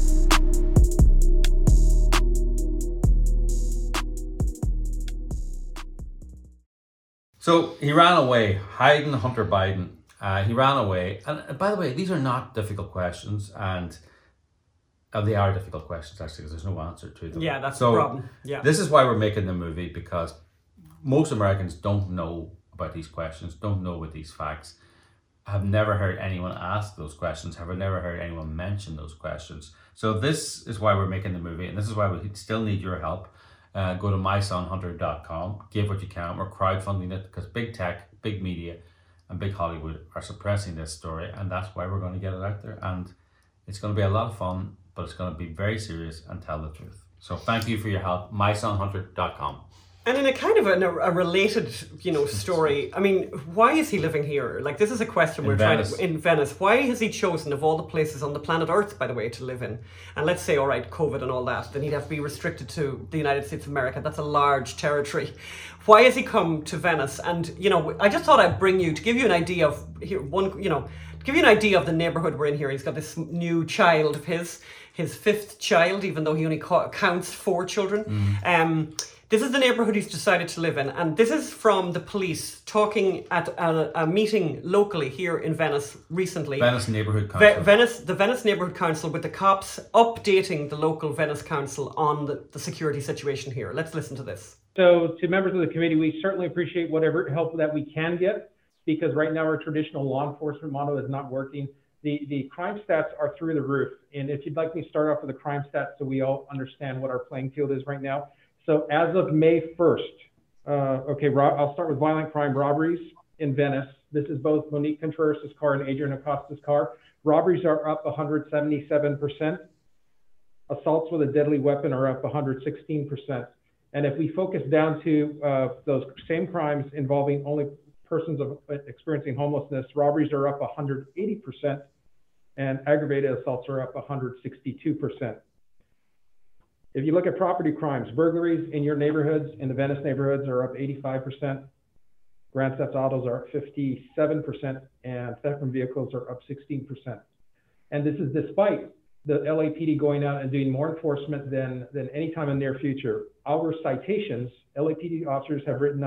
So he ran away, hiding Hunter Biden. He ran away. And by the way, these are not difficult questions, and they are difficult questions actually, because there's no answer to them. Yeah, that's so the problem. Yeah. This is why we're making the movie, because most Americans don't know about these questions, don't know about these facts, have never heard anyone ask those questions, have never heard anyone mention those questions. So this is why we're making the movie, and this is why we still need your help. Go to mysonhunter.com, give what you can. We're crowdfunding it because big tech, big media, and big Hollywood are suppressing this story, and that's why we're going to get it out there. And it's going to be a lot of fun, but it's going to be very serious and tell the truth. So thank you for your help. mysonhunter.com. And in a kind of a related, story, I mean, why is he living here? Like, this is a question we're trying to, in Venice. Why has he chosen, of all the places on the planet Earth, by the way, to live in? And let's say, all right, COVID and all that, then he'd have to be restricted to the United States of America. That's a large territory. Why has he come to Venice? And, I just thought I'd bring you, to give you an idea of, to give you an idea of the neighborhood we're in here. He's got this new child of his fifth child, even though he only counts 4 children. This is the neighborhood he's decided to live in, and this is from the police talking at a meeting locally here in Venice recently. Venice Neighborhood Council. The Venice Neighborhood Council, with the cops updating the local Venice Council on the security situation here. Let's listen to this. So to members of the committee, we certainly appreciate whatever help that we can get, because right now our traditional law enforcement model is not working. The crime stats are through the roof. And if you'd like me to start off with the crime stats so we all understand what our playing field is right now. So as of May 1st, I'll start with violent crime robberies in Venice. This is both Monique Contreras' car and Adrian Acosta's car. Robberies are up 177%. Assaults with a deadly weapon are up 116%. And if we focus down to those same crimes involving only persons experiencing homelessness, robberies are up 180%, and aggravated assaults are up 162%. If you look at property crimes, burglaries in your neighborhoods, in the Venice neighborhoods, are up 85%. Grand theft autos are up 57%, and theft from vehicles are up 16%. And this is despite the LAPD going out and doing more enforcement than any time in the near future. Our citations, LAPD officers have written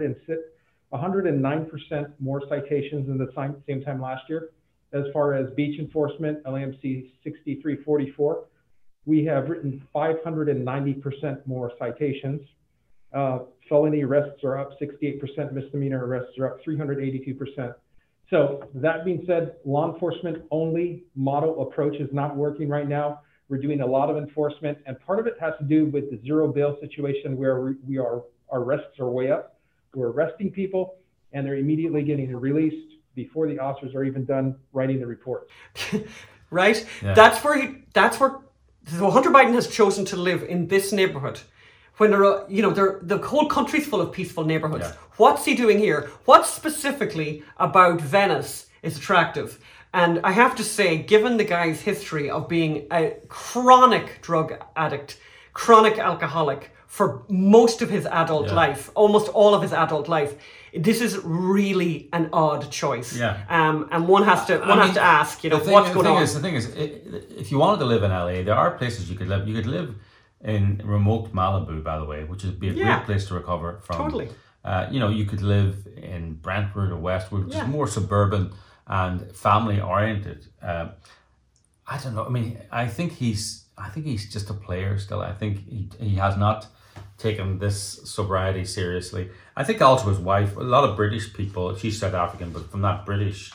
109% more citations than the same time last year. As far as beach enforcement, LAMC 6344, we have written 590% more citations. Felony arrests are up 68%, misdemeanor arrests are up 382%. So that being said, law enforcement only model approach is not working right now. We're doing a lot of enforcement, and part of it has to do with the zero bail situation where our arrests are way up. We're arresting people and they're immediately getting released before the officers are even done writing the reports. Right? Yeah. That's where so Hunter Biden has chosen to live in this neighborhood. When the whole country's full of peaceful neighborhoods. Yeah. What's he doing here? What specifically about Venice is attractive? And I have to say, given the guy's history of being a chronic drug addict, chronic alcoholic for most of his adult life, almost all of his adult life, this is really an odd choice. Yeah. And one has to ask, what's going on? The thing is, if you wanted to live in LA, there are places you could live. You could live in remote Malibu, by the way, which would be a great place to recover from. Totally. You could live in Brentwood or Westwood, which is more suburban and family oriented. I don't know. I mean, I think he's just a player still. I think he has not taken this sobriety seriously. I think also his wife, a lot of British people, she's South African, but from that British,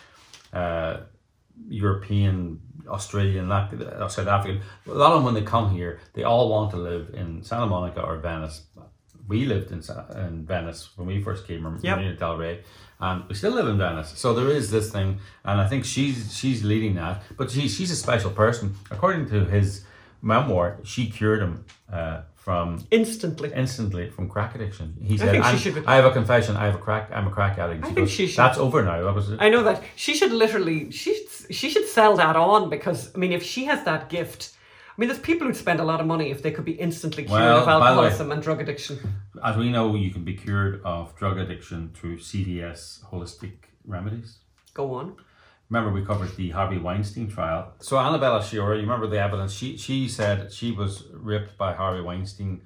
European, Australian, South African, a lot of them when they come here, they all want to live in Santa Monica or Venice. We lived in Venice when we first came, Marina Del Rey, and we still live in Venice. So there is this thing, and I think she's leading that. But she's a special person. According to his memoir, she cured him from instantly from crack addiction. He said, "I have a confession. I'm a crack addict." She should. That's over now. I know that she should she should sell that on, because I mean, if she has that gift. I mean, there's people who'd spend a lot of money if they could be instantly cured of alcoholism and drug addiction. As we know, you can be cured of drug addiction through CVS holistic remedies. Go on. Remember, we covered the Harvey Weinstein trial. So Annabella Sciorra, you remember the evidence? She said she was raped by Harvey Weinstein,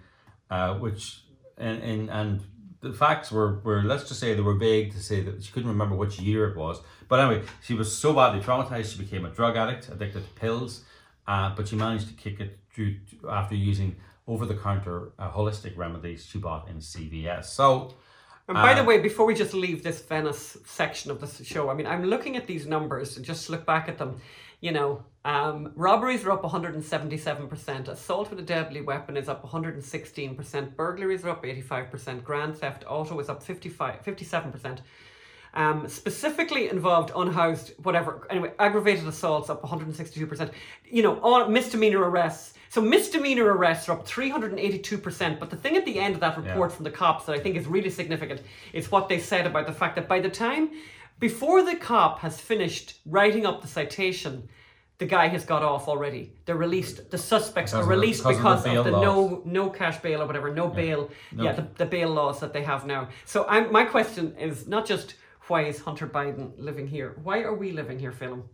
and the facts were let's just say they were vague to say that she couldn't remember which year it was. But anyway, she was so badly traumatized she became a drug addict, addicted to pills. But she managed to kick it through after using over-the-counter holistic remedies she bought in CVS. So, and by the way, before we just leave this Venice section of the show, I mean, I'm looking at these numbers and just look back at them. Robberies are up 177%. Assault with a deadly weapon is up 116%. Burglaries are up 85%. Grand theft auto is up 57%. Specifically involved unhoused, whatever. Anyway, aggravated assaults up 162%. All misdemeanor arrests. So misdemeanor arrests are up 382%. But the thing at the end of that report from the cops that I think is really significant is what they said about the fact that by the time, before the cop has finished writing up the citation, the guy has got off already. They're released. The suspects are released because of the no cash bail or whatever, no bail. The bail laws that they have now. So my question is not just, why is Hunter Biden living here? Why are we living here, Phelim?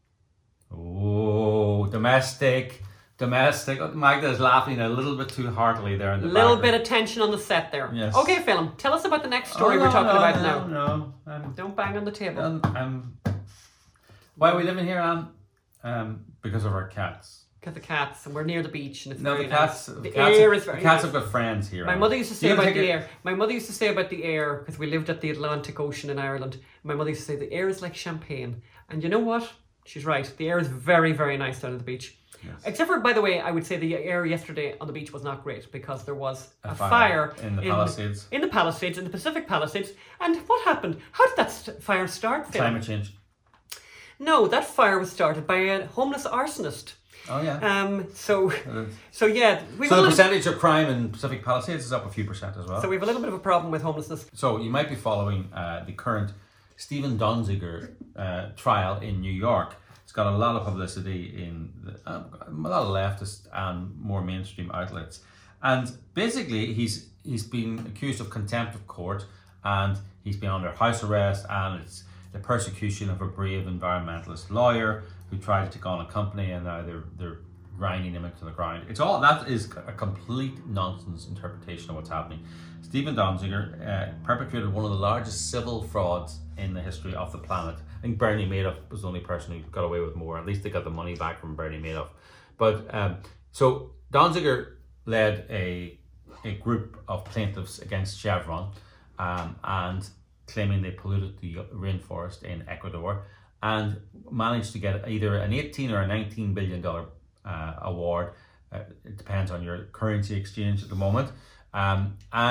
Oh, domestic. Magda is laughing a little bit too heartily there in the background. Bit of tension on the set there. Yes. Okay, Phelim, tell us about the next story we're talking about now. No. Don't bang on the table. Why are we living here, Anne? Because of our cats. Because the cats, and we're near the beach, and it's the cats. The air is very. The cats nice. have got friends here. My mother used to say about the air. My mother used to say about the air, because we lived at the Atlantic Ocean in Ireland. My mother used to say the air is like champagne, and you know what? She's right. The air is very, very nice down at the beach. Yes. Except for, by the way, I would say the air yesterday on the beach was not great because there was a fire in the Palisades. In the Palisades, in the Pacific Palisades. And what happened? How did that fire start, Phil? Climate change. No, that fire was started by a homeless arsonist. Oh yeah. So the percentage of crime in Pacific Palisades is up a few percent as well. So we have a little bit of a problem with homelessness. So you might be following the current Stephen Donziger trial in New York. It's got a lot of publicity in a lot of leftist and more mainstream outlets. And basically, he's been accused of contempt of court, and he's been under house arrest, and it's the persecution of a brave environmentalist lawyer who tried to take on a company, and now they're grinding him into the ground. It's all that is a complete nonsense interpretation of what's happening. Stephen Donziger perpetrated one of the largest civil frauds in the history of the planet. I think Bernie Madoff was the only person who got away with more. At least they got the money back from Bernie Madoff. But so Donziger led a group of plaintiffs against Chevron, and claiming they polluted the rainforest in Ecuador, and managed to get either an $18 or a $19 billion award. It depends on your currency exchange at the moment. That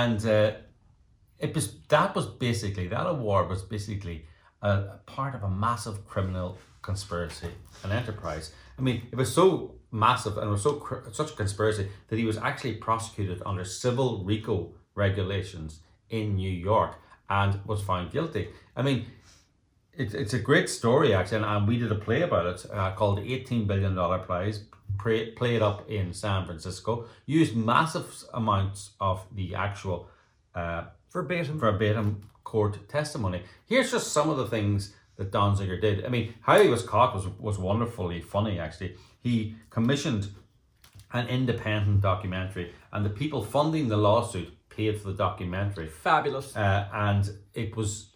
award was basically a part of a massive criminal conspiracy, an enterprise. I mean, it was so massive and it was such a conspiracy that he was actually prosecuted under civil RICO regulations in New York and was found guilty. I mean, it's a great story actually, and we did a play about it called the $18 billion Prize, played up in San Francisco, used massive amounts of the actual verbatim court testimony. Here's just some of the things that Donziger did. I mean, how he was caught was wonderfully funny actually. He commissioned an independent documentary, and the people funding the lawsuit paid for the documentary. Fabulous. And it was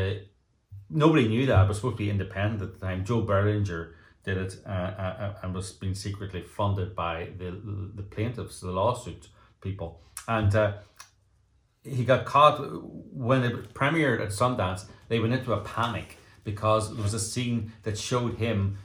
nobody knew that it was supposed to be independent at the time. Joe Berlinger did it and was being secretly funded by the plaintiffs, the lawsuit people. And he got caught when it premiered at Sundance. They went into a panic because there was a scene that showed him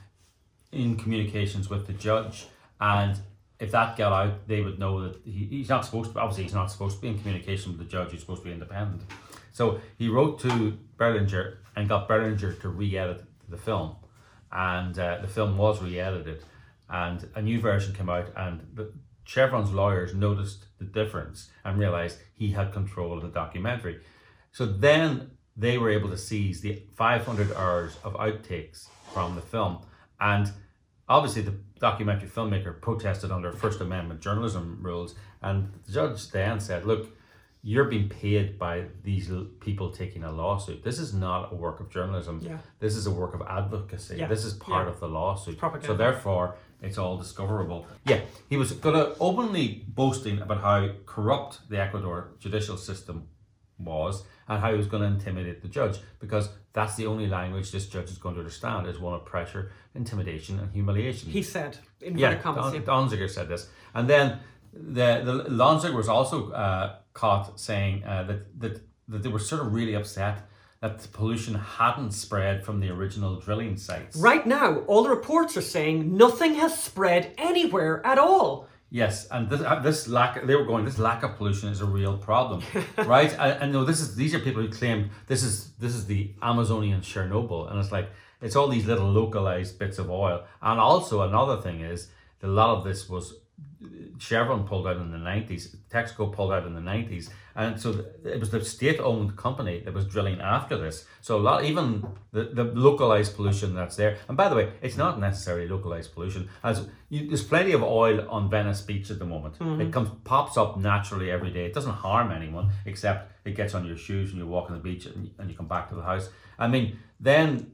in communications with the judge, and if that got out, they would know that he's not supposed to. Obviously, he's not supposed to be in communication with the judge. He's supposed to be independent. So he wrote to Berlinger and got Berlinger to re-edit the film, and the film was re-edited, and a new version came out, and Chevron's lawyers noticed the difference and realized he had control of the documentary. So then they were able to seize the 500 hours of outtakes from the film, and obviously the documentary filmmaker protested under First Amendment journalism rules, and the judge then said, look, you're being paid by these people taking a lawsuit. This is not a work of journalism. Yeah. This is a work of advocacy. Yeah. This is part of the lawsuit. Propaganda. So therefore, it's all discoverable. Yeah, he was going to openly boasting about how corrupt the Ecuador judicial system was and how he was going to intimidate the judge, because that's the only language this judge is going to understand, is one of pressure, intimidation and humiliation. He said, Donziger said this. And then the Donziger was also caught saying that they were sort of really upset that the pollution hadn't spread from the original drilling sites. Right now, all the reports are saying nothing has spread anywhere at all. Yes, and this lack of pollution is a real problem, right? And no, these are people who claim this is the Amazonian Chernobyl, and it's like it's all these little localized bits of oil. And also another thing is a lot of this was Chevron pulled out in the 90s, Texaco pulled out in the 90s, and so it was the state-owned company that was drilling after this. So even the localized pollution that's there, and by the way, it's not necessarily localized pollution. There's plenty of oil on Venice Beach at the moment. Mm-hmm. It pops up naturally every day. It doesn't harm anyone, except it gets on your shoes when you walk on the beach and you come back to the house. I mean, then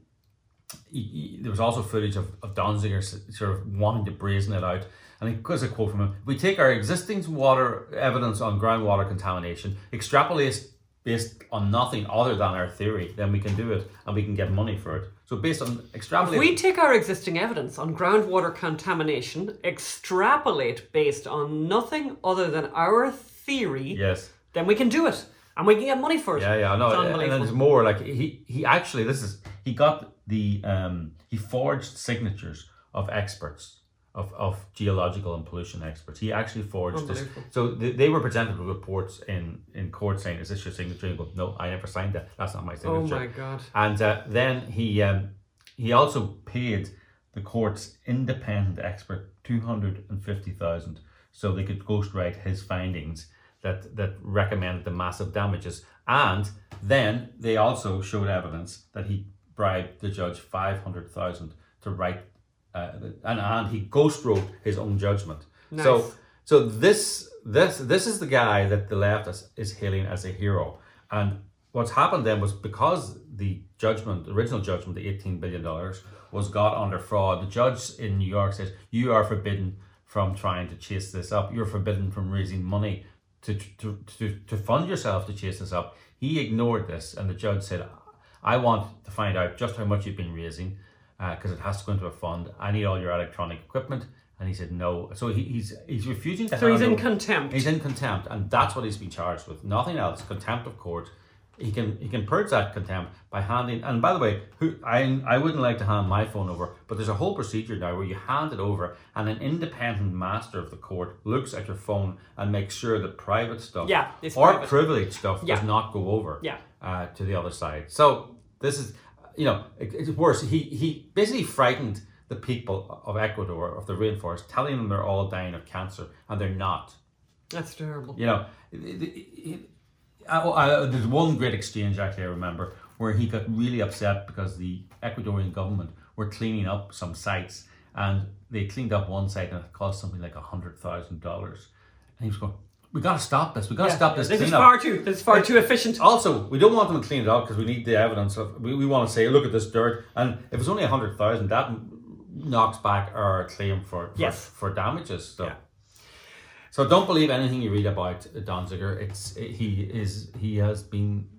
there was also footage of Donziger sort of wanting to brazen it out. And here's a quote from him: "We take our existing water evidence on groundwater contamination, extrapolate based on nothing other than our theory, then we can do it and we can get money for it." So based on extrapolate... If we take our existing evidence on groundwater contamination, extrapolate based on nothing other than our theory, yes, then we can do it and we can get money for it. Yeah, no, and then there's more. Like he actually, he forged signatures of experts. Of geological and pollution experts. He actually forged this. So they were presented with reports in court saying, "Is this your signature?" And he goes, "No, I never signed that. That's not my signature." Oh my God. And then he also paid the court's independent expert $250,000 so they could ghostwrite his findings that recommended the massive damages. And then they also showed evidence that he bribed the judge $500,000 to write and he ghost wrote his own judgment. Nice. So this is the guy that the left is hailing as a hero. And what's happened then was, because the original judgment, the $18 billion, was got under fraud, the judge in New York says, you are forbidden from trying to chase this up. You're forbidden from raising money to fund yourself to chase this up. He ignored this, and the judge said, I want to find out just how much you've been raising, because it has to go into a fund. I need all your electronic equipment. And he said no. So he's refusing to. So he's in contempt. He's in contempt, and that's what he's been charged with. Nothing else. Contempt of court. He can purge that contempt by handing. And by the way, I wouldn't like to hand my phone over, but there's a whole procedure now where you hand it over, and an independent master of the court looks at your phone and makes sure that private stuff or private privileged stuff does not go over to the other side. So this is, it's worse. He basically frightened the people of Ecuador, of the rainforest, telling them they're all dying of cancer, and they're not. That's terrible. There's one great exchange, actually, I remember, where he got really upset because the Ecuadorian government were cleaning up some sites, and they cleaned up one site and it cost something like $100,000. And he was going, we got to stop this. We got to stop this. This is far too efficient. Also, we don't want them to clean it up because we need the evidence of. We want to say, look at this dirt, and if it's only $100,000, that knocks back our claim for damages. So don't believe anything you read about Donziger. He has been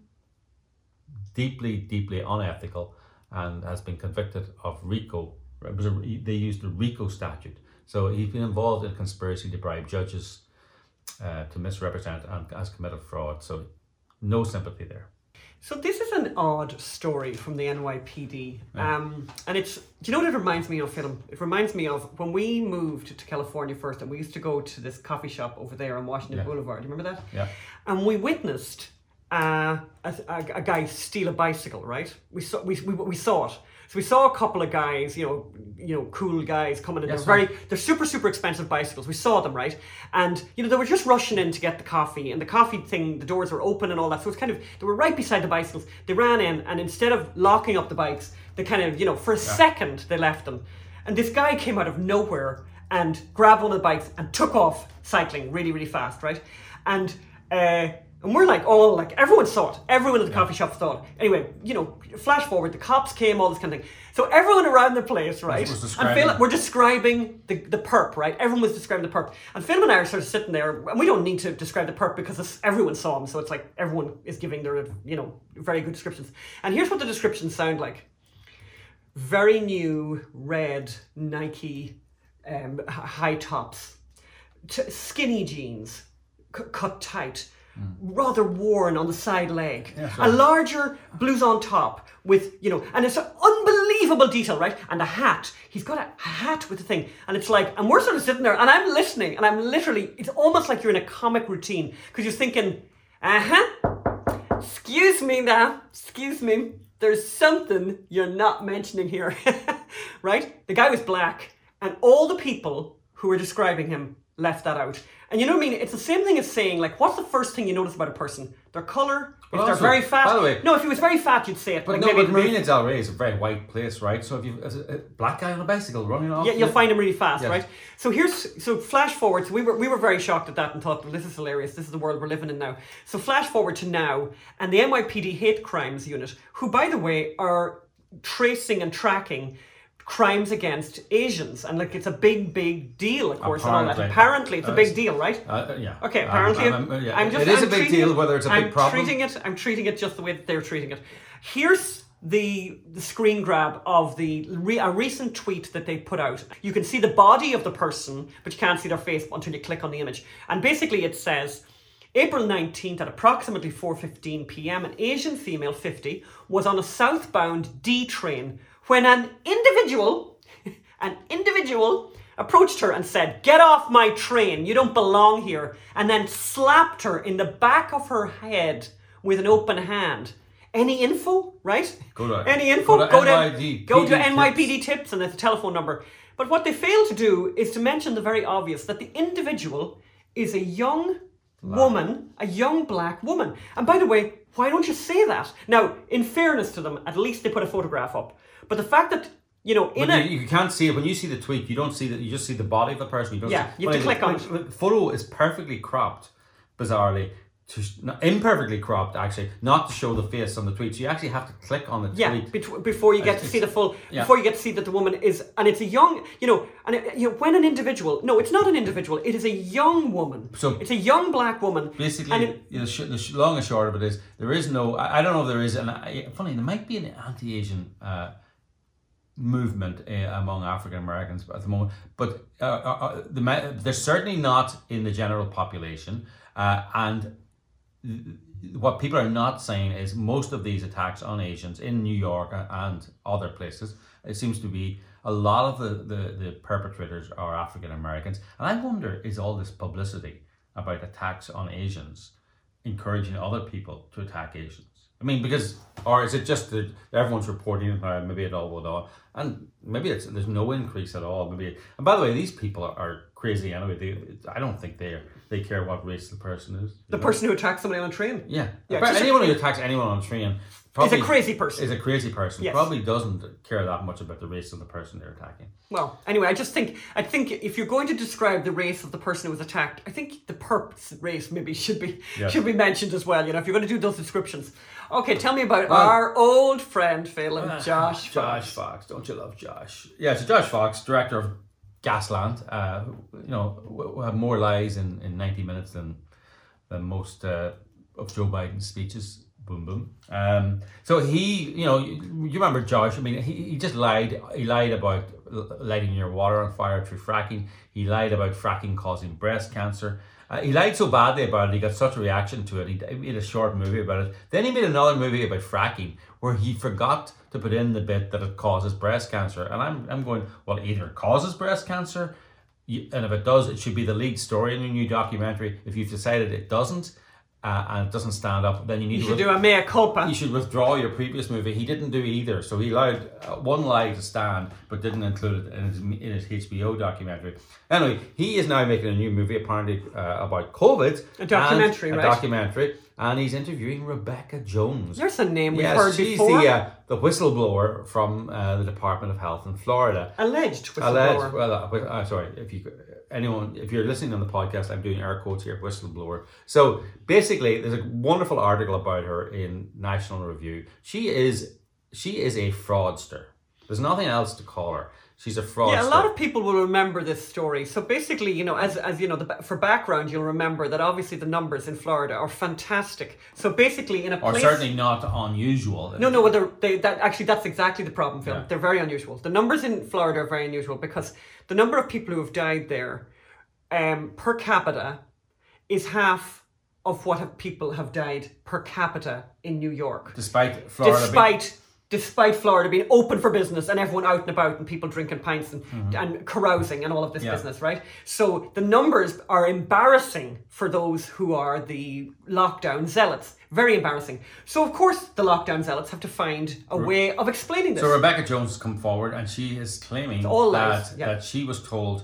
deeply unethical and has been convicted of RICO. They used the RICO statute. So he's been involved in conspiracy to bribe judges, to misrepresent, and has committed fraud. So no sympathy there. So this is an odd story from the NYPD, and it's, do you know what it reminds me of, Phil? It reminds me of when we moved to California first, and we used to go to this coffee shop over there on Washington Boulevard. Do you remember that? Yeah. And we witnessed a guy steal a bicycle. Right? We saw it. So we saw a couple of guys, cool guys coming in. They're super expensive bicycles. We saw them, right? And they were just rushing in to get the coffee, and the coffee thing, the doors were open and all that. So it's they were right beside the bicycles. They ran in, and instead of locking up the bikes, they for a second they left them. And this guy came out of nowhere and grabbed one of the bikes and took off cycling really fast, right? And we're like, everyone saw it. Everyone at the coffee shop saw it. Anyway, flash forward, the cops came, all this kind of thing. So everyone around the place, right? And Phil, we're describing the perp, right? Everyone was describing the perp. And Phil and I are sort of sitting there, and we don't need to describe the perp because everyone saw him. So it's like everyone is giving their, very good descriptions. And here's what the descriptions sound like. Very new red Nike high tops, skinny jeans, cut tight, rather worn on the side leg, a larger blouson top with, and it's an unbelievable detail, right? And a hat. He's got a hat with the thing, and it's like, and we're sort of sitting there, and I'm listening, and I'm literally, it's almost like you're in a comic routine, because you're thinking, excuse me now, there's something you're not mentioning here, right? The guy was black, and all the people who were describing him left that out. And you know what I mean? It's the same thing as saying, what's the first thing you notice about a person? Their colour, if they're very fat. By the way, no, if he was very fat, you'd say it. But Marina Del Rey is a very white place, right? So if you've a black guy on a bicycle running off, you'll find him really fast, right? So flash forward. So we were very shocked at that and thought, well, this is hilarious. This is the world we're living in now. So flash forward to now, and the NYPD Hate Crimes Unit, who, by the way, are tracing and tracking crimes against Asians, and it's a big deal, of course. Apparently it's a big deal, right? Okay, apparently it is a big deal, whether it's a big problem. I'm treating it just the way that they're treating it. Here's the screen grab of a recent tweet that they put out. You can see the body of the person, but you can't see their face until you click on the image. And basically it says, April 19th at approximately 4:15 p.m, an Asian female, 50, was on a southbound D train when an individual approached her and said, "Get off my train, you don't belong here," and then slapped her in the back of her head with an open hand. Any info, right? Go to NYPD tips, and there's a telephone number. But what they fail to do is to mention the very obvious, that the individual is a young woman, a young black woman. And by the way, why don't you say that? Now, in fairness to them, at least they put a photograph up. But the fact that you know, you can't see it when you see the tweet. You don't see that. You just see the body of the person. You don't. Yeah, see, you have to click on it. The photo is perfectly cropped, bizarrely. Imperfectly cropped, actually, not to show the face on the tweet. So you actually have to click on the tweet before you get to see the full. Yeah. Before you get to see that the woman is, and it's a young, you know, and when an individual, no, it's not an individual. It is a young woman. So it's a young black woman. Basically, the long and short of it is there is no. I don't know if there is, and funny, there might be an anti-Asian movement among African Americans at the moment, but they're certainly not in the general population, and. What people are not saying is most of these attacks on Asians in New York and other places, it seems to be a lot of the perpetrators are African Americans. And I wonder, is all this publicity about attacks on Asians encouraging other people to attack Asians? I mean, or is it just that everyone's reporting maybe it all would all, and maybe there's no increase at all. And by the way, these people are crazy anyway. I don't think they care what race the person is. The person who attacks somebody on a train. Yeah. Anyone who attacks anyone on a train is a crazy person. Is a crazy person. Yes. Probably doesn't care that much about the race of the person they're attacking. Well, anyway, I think if you're going to describe the race of the person who was attacked, I think the perp's race maybe should be mentioned as well. You know, if you're going to do those descriptions. Okay, tell me about our old friend, Phelan, Josh Fox. Josh Fox, don't you love Josh? Yeah, so Josh Fox, director of Gasland, you know, have more lies in 90 minutes than most of Joe Biden's speeches. Boom, boom. So he, you know, you remember Josh? I mean, he just lied. He lied about lighting your water on fire through fracking. He lied about fracking causing breast cancer. He lied so badly about it, he got such a reaction to it. He made a short movie about it. Then he made another movie about fracking where he forgot to put in the bit that it causes breast cancer. And I'm going, well, either it causes breast cancer, and if it does, it should be the lead story in your new documentary. If you've decided it doesn't, and it doesn't stand up, then you need to do a mea culpa. You should withdraw your previous movie. He didn't do either, so he allowed one lie to stand, but didn't include it in his HBO documentary. Anyway, he is now making a new movie, apparently about COVID. A documentary, right? A documentary, and he's interviewing Rebecca Jones. There's a name we've heard before. She's the whistleblower from the Department of Health in Florida. Alleged whistleblower. Well, sorry, if you're listening on the podcast, I'm doing air quotes here, whistleblower. So basically, there's a wonderful article about her in National Review. She is a fraudster. There's nothing else to call her. She's a fraudster. Yeah, a lot of people will remember this story. So basically, you know, as you know, for background, you'll remember that obviously the numbers in Florida are fantastic. So basically, in a place, or certainly not unusual. No, well, that's exactly the problem, Phil. Yeah. They're very unusual. The numbers in Florida are very unusual because the number of people who have died there, per capita, is half of what people have died per capita in New York. Despite Florida. Despite Florida being open for business and everyone out and about and people drinking pints and carousing and all of this business, right? So the numbers are embarrassing for those who are the lockdown zealots. Very embarrassing. So of course the lockdown zealots have to find a way of explaining this. So Rebecca Jones has come forward and she is claiming that she was told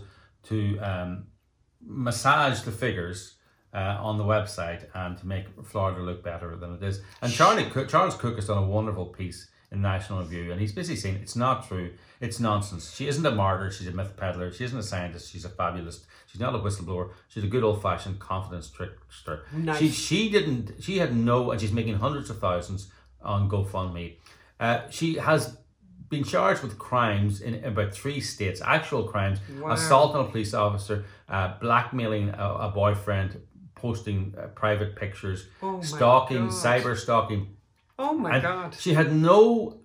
to massage the figures on the website and to make Florida look better than it is. And Charles Cook has done a wonderful piece in National Review, and he's basically saying it's not true, it's nonsense. She isn't a martyr, she's a myth peddler, she isn't a scientist, she's a fabulist, she's not a whistleblower, she's a good old-fashioned confidence trickster. Nice. She had no, and she's making hundreds of thousands on GoFundMe. She has been charged with crimes in about 3 states, actual crimes. Wow. Assault on a police officer, blackmailing a boyfriend, posting private pictures, stalking, cyber stalking. Oh my God! She had no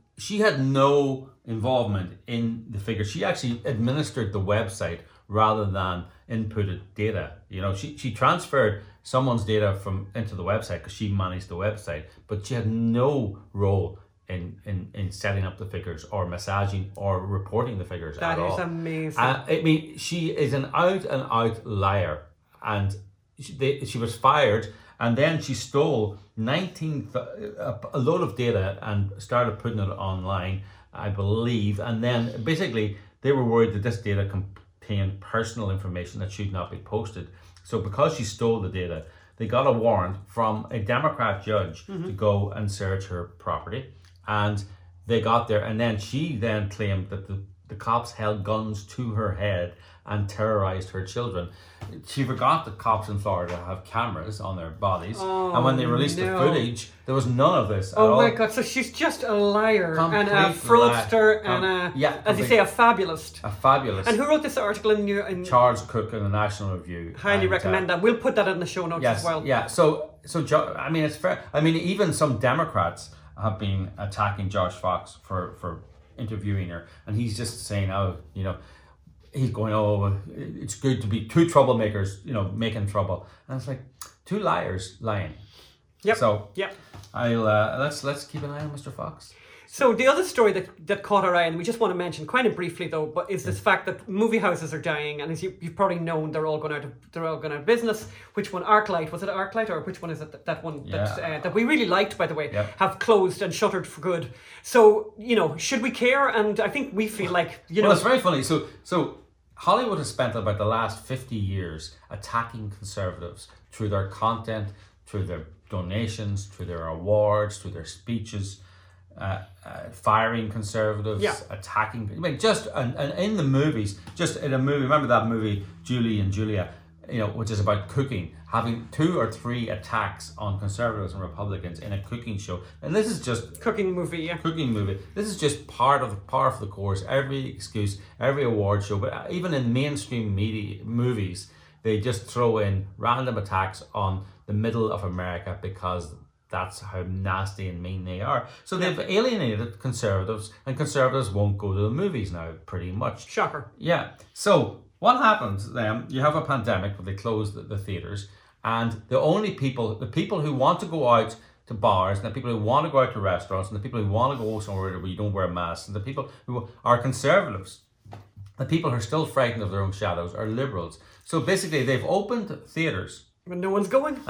involvement in the figures. She actually administered the website rather than inputted data. You know, she transferred someone's data into the website because she managed the website, but she had no role in setting up the figures or massaging or reporting the figures at all. That is amazing. I mean, she is an out and out liar, and she was fired. And then she stole a load of data and started putting it online, I believe. And then basically they were worried that this data contained personal information that should not be posted. So because she stole the data, they got a warrant from a Democrat judge to go and search her property. And they got there, and then she then claimed that the cops held guns to her head and terrorized her children. She forgot that cops in Florida have cameras on their bodies, and when they released the footage, there was none of this at all. Oh my God, so she's just a liar and a Complete fraudster lie. and as you say, a fabulist. A fabulous. And who wrote this article in Charles Cook in the National Review. Highly recommend that. We'll put that in the show notes as well. Yeah, so I mean, it's fair. I mean, even some Democrats have been attacking Josh Fox for interviewing her, and he's just saying, he's going, it's good to be two troublemakers, making trouble. And it's like, two liars lying. Yep. So yep. I'll let's keep an eye on Mr. Fox. So the other story that caught our eye, and we just want to mention kind of briefly though, but is this fact that movie houses are dying, and as you've probably known, they're all going out of business. Which one? ArcLight, was it ArcLight, or which one is it? That one that we really liked, by the way, have closed and shuttered for good. So should we care? And I think we feel like Well, it's very funny. So Hollywood has spent about the last 50 years attacking conservatives through their content, through their donations, through their awards, through their speeches. Firing conservatives, attacking. I mean, just and in the movies, just in a movie. Remember that movie Julie and Julia, which is about cooking, having 2 or 3 attacks on conservatives and Republicans in a cooking show. And this is just cooking movie. This is just part of the course. Every excuse, every award show, but even in mainstream media movies, they just throw in random attacks on the middle of America because that's how nasty and mean they are. So they've alienated conservatives, and conservatives won't go to the movies now, pretty much. Shocker. Yeah. So what happens then? You have a pandemic where they close the theaters, and the people who want to go out to bars, and the people who want to go out to restaurants, and the people who want to go somewhere where you don't wear masks, and the people who are conservatives, the people who are still frightened of their own shadows, are liberals. So basically, they've opened theaters. And no one's going.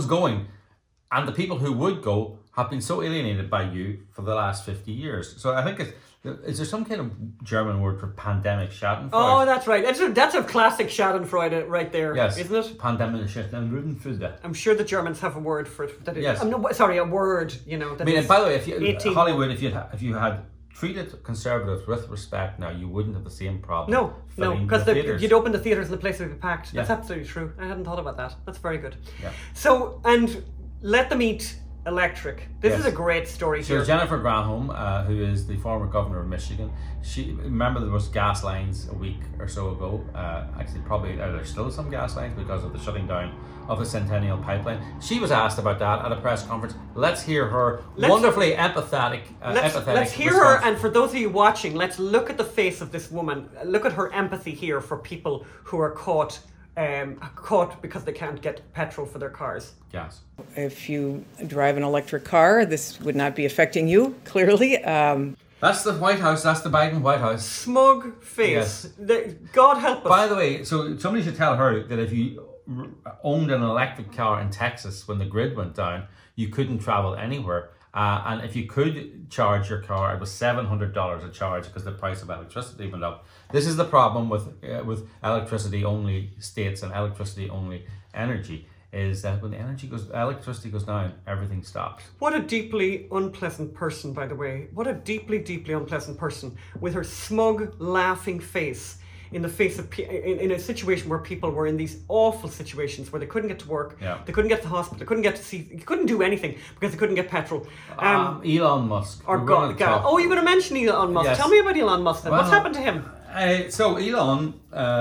And the people who would go have been so alienated by you for the last 50 years. So I think is there some kind of German word for pandemic Schadenfreude? Oh, that's right. That's a classic Schadenfreude right there, isn't it? Pandemic Schadenfreude. I'm sure the Germans have a word for it. Yes. A word. That I mean, and by the way, Hollywood, if you had treated conservatives with respect now, you wouldn't have the same problem. No, because you'd open the theatres and the place would be packed. Yeah. That's absolutely true. I hadn't thought about that. That's very good. Yeah. So, and let them eat electric. This is a great story here. So Jennifer Granholm, who is the former governor of Michigan, remember there was gas lines a week or so ago. Actually, probably there's still some gas lines because of the shutting down of the Centennial Pipeline. She was asked about that at a press conference. Let's hear her wonderfully empathetic. Let's hear her, and for those of you watching, let's look at the face of this woman. Look at her empathy here for people who are caught because they can't get petrol for their cars. Yes. If you drive an electric car, this would not be affecting you, clearly. That's the White House. That's the Biden White House. Smug face. Yes. God help us. By the way, so somebody should tell her that if you owned an electric car in Texas when the grid went down, you couldn't travel anywhere. And if you could charge your car, it was $700 a charge because the price of electricity went up. This is the problem with electricity-only states and electricity-only energy, is that when electricity goes down, everything stops. What a deeply unpleasant person, by the way. What a deeply, deeply unpleasant person with her smug, laughing face in the face of in a situation where people were in these awful situations where they couldn't get to work, they couldn't get to the hospital, they couldn't get to see, you couldn't do anything because they couldn't get petrol. Elon Musk. Or God. Oh, you're going to mention Elon Musk. Yes. Tell me about Elon Musk then. What's happened to him? So Elon,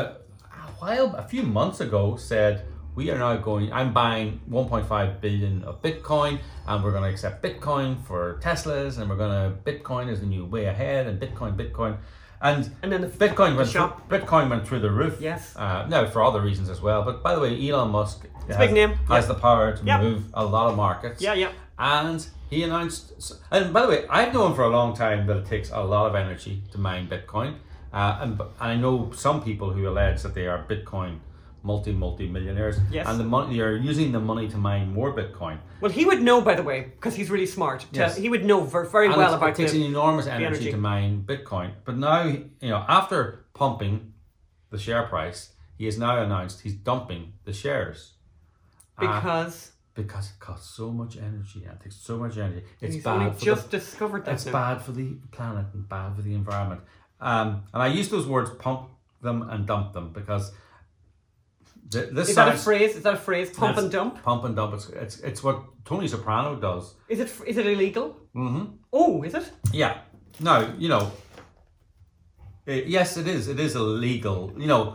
a few months ago, said, I'm buying 1.5 billion of Bitcoin, and we're going to accept Bitcoin for Teslas, and Bitcoin is the new way ahead, and Bitcoin. And then Bitcoin went through the roof. Yes. Now, for other reasons as well. But by the way, Elon Musk has the power to move a lot of markets. Yeah. And he announced, and by the way, I've known for a long time that it takes a lot of energy to mine Bitcoin. And I know some people who allege that they are Bitcoin multi-millionaires. Yes. And you're using the money to mine more Bitcoin. Well, he would know, by the way, because he's really smart. Yes. He would know very well about it. It takes an enormous energy to mine Bitcoin. But now, after pumping the share price, he has now announced he's dumping the shares. Because? because it costs so much energy and it takes so much energy. It's He's bad only for just discovered that it's now. bad for the planet and bad for the environment. And I use those words, pump them and dump them, because this Is that a sounds- phrase? Is that a phrase? Pump That's- and dump? Pump and dump. It's what Tony Soprano does. Is it illegal? Mm-hmm. Oh, is it? Yeah. No, you know. Yes, it is. It is illegal. You know.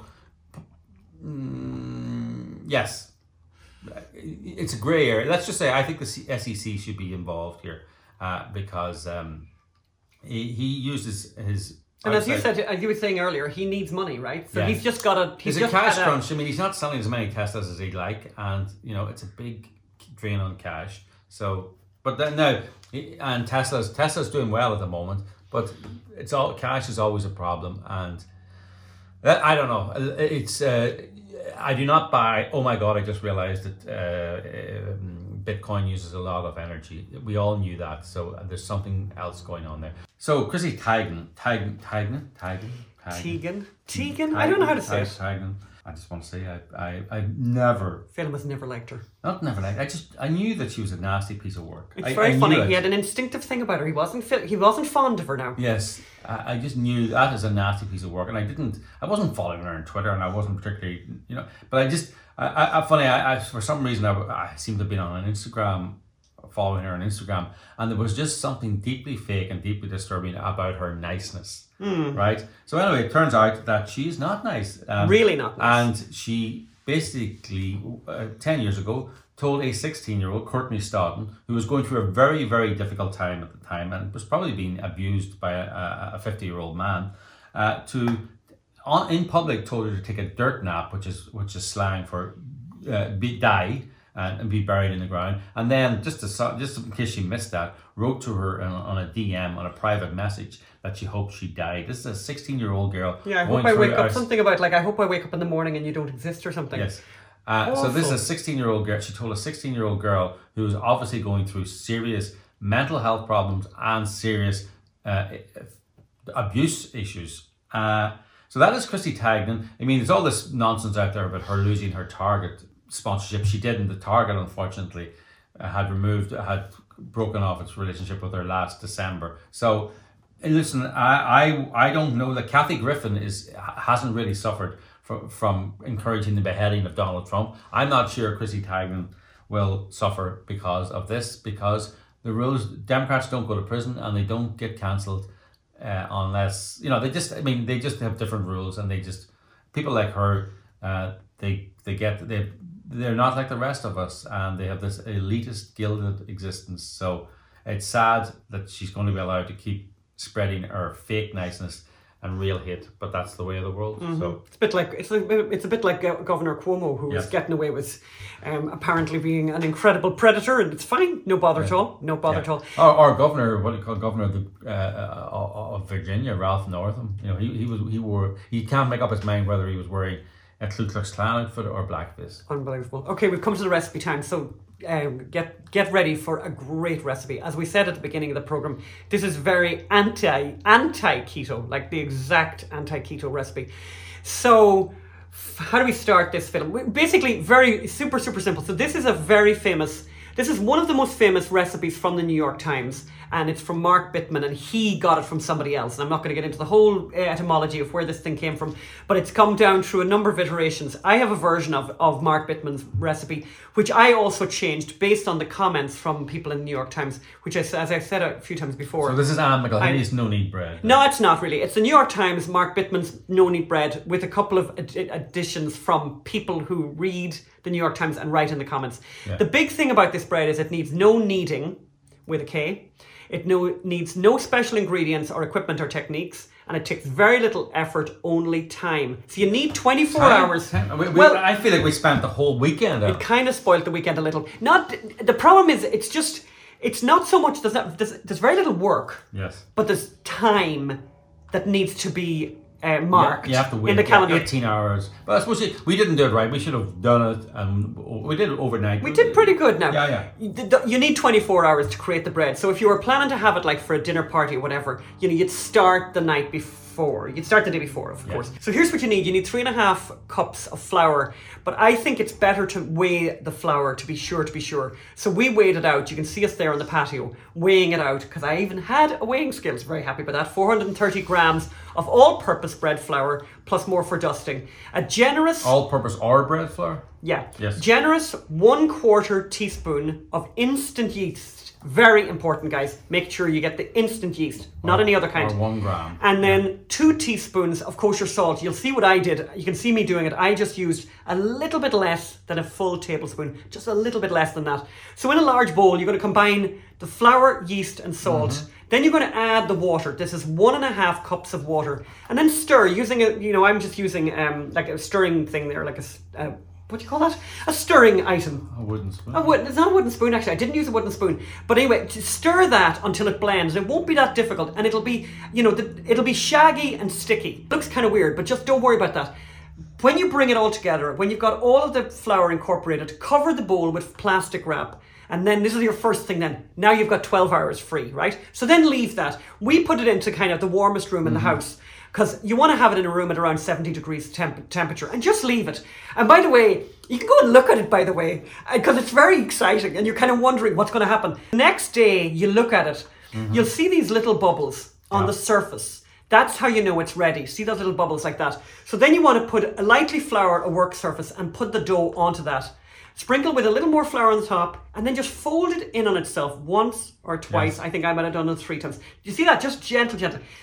Yes. It's a grey area. Let's just say I think the SEC should be involved here, because he uses his. And as you said, as you were saying earlier, he needs money, right? So Yeah. he's just got to. He's a cash crunch. I mean, he's not selling as many Teslas as he'd like, and you know it's a big drain on cash. So, but then now, and Tesla's doing well at the moment, but it's all cash is always a problem, and I don't know. It's I do not buy. Oh my God! I just realized that Bitcoin uses a lot of energy. We all knew that. So there's something else going on there. So Chrissy Teigen. Teigen? I don't know how to say it. Teigen. I just want to say I never. Phil was never liked her. Not never like. I knew that she was a nasty piece of work. It's I very knew funny. it. He had an instinctive thing about her. He wasn't fond of her now. Yes, I just knew that is a nasty piece of work, and I wasn't following her on Twitter, and I wasn't particularly, you know, but I for some reason I seem to have been on an Instagram, following her on Instagram, and there was just something deeply fake and deeply disturbing about her niceness, right? So anyway, it turns out that she's not nice. Really not nice. And she basically, 10 years ago, told a 16-year-old, Courtney Stodden, who was going through a very, very difficult time at the time and was probably being abused by a 50-year-old man, in public told her to take a dirt nap, which is slang for die and be buried in the ground. And then, just in case she missed that, wrote to her on a DM, on a private message, that she hoped she died. This is a 16-year-old girl. Yeah, I hope I wake up, something about like, I hope I wake up in the morning and you don't exist or something. Yes. So this is a 16-year-old girl. She told a 16-year-old girl who was obviously going through serious mental health problems and serious abuse issues. So that is Chrissy Teigen. I mean, there's all this nonsense out there about her losing her Target sponsorship. She didn't. The Target, unfortunately, had broken off its relationship with her last December. So, listen, I don't know that Kathy Griffin hasn't really suffered from encouraging the beheading of Donald Trump. I'm not sure Chrissy Teigen will suffer because of this, because the rules, Democrats don't go to prison and they don't get cancelled unless, you know, they just have different rules, and people like her, they're not like the rest of us, and they have this elitist, gilded existence. So it's sad that she's going to be allowed to keep spreading her fake niceness and real hate, but that's the way of the world. Mm-hmm. So it's a bit like Governor Cuomo, who was getting away with apparently being an incredible predator, and it's fine, no bother at all, no bother at all. Or governor, what do you call governor of Virginia, Ralph Northam? You know, he can't make up his mind whether he was wearing a Ku Klux Klan outfit or blackface. Unbelievable. Okay, we've come to the recipe time, so get ready for a great recipe. As we said at the beginning of the program, this is very anti-keto, like the exact anti-keto recipe. So how do we start this film? Basically, very super simple. So this is one of the most famous recipes from the New York Times, and it's from Mark Bittman, and he got it from somebody else. And I'm not going to get into the whole etymology of where this thing came from, but it's come down through a number of iterations. I have a version of Mark Bittman's recipe, which I also changed based on the comments from people in the New York Times, which, as I said a few times before. So this is Anne McElhinney's No Knead Bread. No, it's not really. It's the New York Times, Mark Bittman's No Knead Bread, with a couple of additions from people who read the New York Times and write in the comments. Yeah. The big thing about this bread is it needs no kneading, with a K. It needs no special ingredients or equipment or techniques, and it takes very little effort, only time. So you need 24 hours. I feel like we spent the whole weekend out. It kind of spoiled the weekend a little. The problem is, it's not so much, there's very little work. Yes. But there's time that needs to be marked you have to wait in the calendar. 18 hours. But I suppose we didn't do it right. We should have done it, and we did it overnight. We did pretty good now. Yeah. You need 24 hours to create the bread. So if you were planning to have it like for a dinner party or whatever, you'd start the night before. before. You'd start the day before, of course. So here's what you need. You need 3.5 cups of flour, but I think it's better to weigh the flour to be sure. So we weighed it out. You can see us there on the patio, weighing it out, because I even had a weighing scale. Very happy about that. 430 grams of all-purpose bread flour, plus more for dusting. A generous... All-purpose or bread flour? Yeah. Yes. Generous 1/4 teaspoon of instant yeast. Very important, guys. Make sure you get the instant yeast, not any other kind. Or 1 gram. And then 2 teaspoons of kosher salt. You'll see what I did. You can see me doing it. I just used a little bit less than a full tablespoon. Just a little bit less than that. So in a large bowl, you're going to combine the flour, yeast and salt. Then you're going to add the water. This is 1.5 cups of water. And then stir using a, I'm just using like a stirring thing there, like a what do you call that? A stirring item. A wooden spoon. It's not a wooden spoon, actually. I didn't use a wooden spoon. But anyway, to stir that until it blends. It won't be that difficult. And it'll be, it'll be shaggy and sticky. Looks kind of weird, but just don't worry about that. When you bring it all together, when you've got all of the flour incorporated, cover the bowl with plastic wrap. And then this is your first thing then. Now you've got 12 hours free, right? So then leave that. We put it into kind of the warmest room in the house, because you want to have it in a room at around 70 degrees temperature, and just leave it. And by the way, you can go and look at it, by the way, because it's very exciting and you're kind of wondering what's going to happen. The next day you look at it, you'll see these little bubbles on the surface. That's how you know it's ready. See those little bubbles like that? So then you want to put lightly flour a work surface and put the dough onto that. Sprinkle with a little more flour on the top, and then just fold it in on itself once or twice. I think I might have done it 3 times. You see that? Just gentle.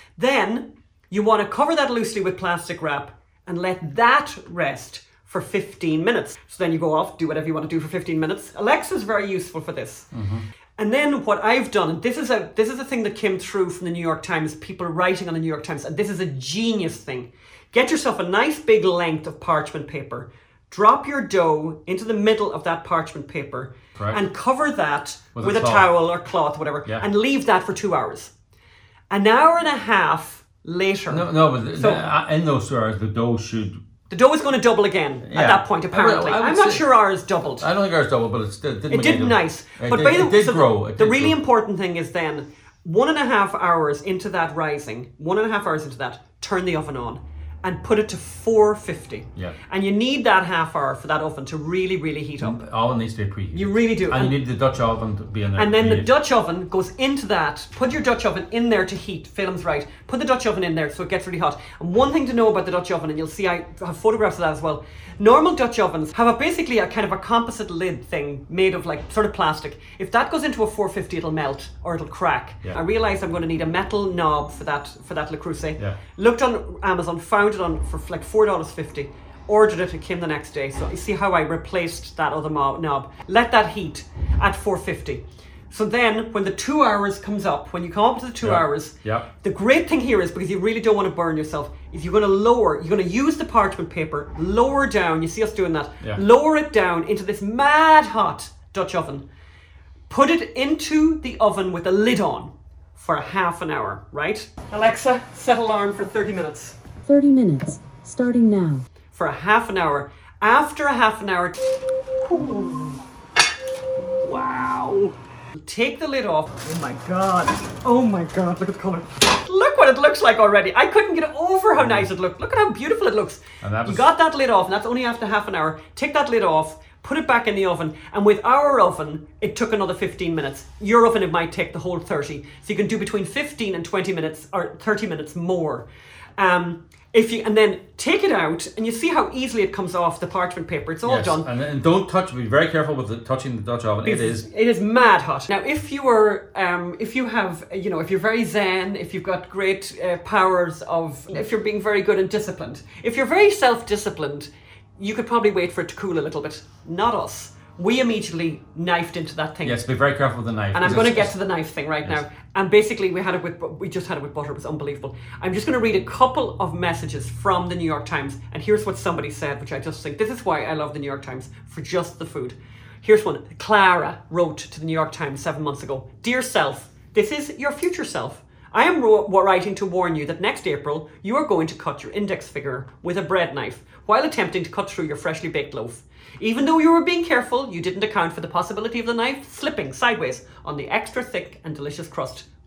Then you want to cover that loosely with plastic wrap and let that rest for 15 minutes. So then you go off, do whatever you want to do for 15 minutes. Alexa's very useful for this. And then what I've done, and this is a thing that came through from the New York Times, people writing on the New York Times, and this is a genius thing. Get yourself a nice big length of parchment paper. Drop your dough into the middle of that parchment paper and cover that with a towel or cloth, whatever, and leave that for 2 hours. An hour and a half later. But in those 2 hours, the dough should... The dough is going to double again at that point, apparently. I'm not sure ours doubled. I don't think ours doubled, but it did nice. But it did grow. The really important thing is then 1.5 hours into that rising, 1.5 hours into that, turn the oven on and put it to 450. And you need that half hour for that oven to really, really heat up. The oven needs to be preheated. You really do. And you need the Dutch oven to be in there. And then the Dutch oven goes into that. Put your Dutch oven in there to heat. Phelim's right. Put the Dutch oven in there so it gets really hot. And one thing to know about the Dutch oven, and you'll see I have photographs of that as well. Normal Dutch ovens have basically a kind of a composite lid thing made of like sort of plastic. If that goes into a 450, it'll melt or it'll crack. I realized I'm going to need a metal knob for that Le Creuset. Looked on Amazon, found it for like $4.50. Ordered it came the next day. So you see how I replaced that other knob. Let that heat at 450. So then when the 2 hours comes up, when you come up to the 2 hours, the great thing here is, because you really don't want to burn yourself, is you're going to use the parchment paper, lower down, you see us doing that, lower it down into this mad hot Dutch oven. Put it into the oven with the lid on for half an hour, right? Alexa, set alarm for 30 minutes. 30 minutes, starting now. For a half an hour. After a half an hour, wow. Take the lid off. Oh my god, look at the colour. Look what it looks like already. I couldn't get over how nice it looked. Look at how beautiful it looks. You got that lid off, and that's only after half an hour. Take that lid off, put it back in the oven, and with our oven, it took another 15 minutes. Your oven, it might take the whole 30. So you can do between 15 and 20 minutes, or 30 minutes more. And then take it out, and you see how easily it comes off the parchment paper. It's all done. And don't touch. Be very careful with touching the Dutch oven. It is mad hot. Now, if you're very zen, if you've got great powers if you're being very good and disciplined, if you're very self-disciplined, you could probably wait for it to cool a little bit. Not us. We immediately knifed into that thing. Yes, be very careful with the knife. And I'm going to get to the knife thing right now. And basically, we just had it with butter. It was unbelievable. I'm just going to read a couple of messages from the New York Times. And here's what somebody said, which I just think, this is why I love the New York Times, for just the food. Here's one. Clara wrote to the New York Times 7 months ago. Dear self, this is your future self. I am writing to warn you that next April, you are going to cut your index finger with a bread knife while attempting to cut through your freshly baked loaf. Even though you were being careful, you didn't account for the possibility of the knife slipping sideways on the extra thick and delicious crust.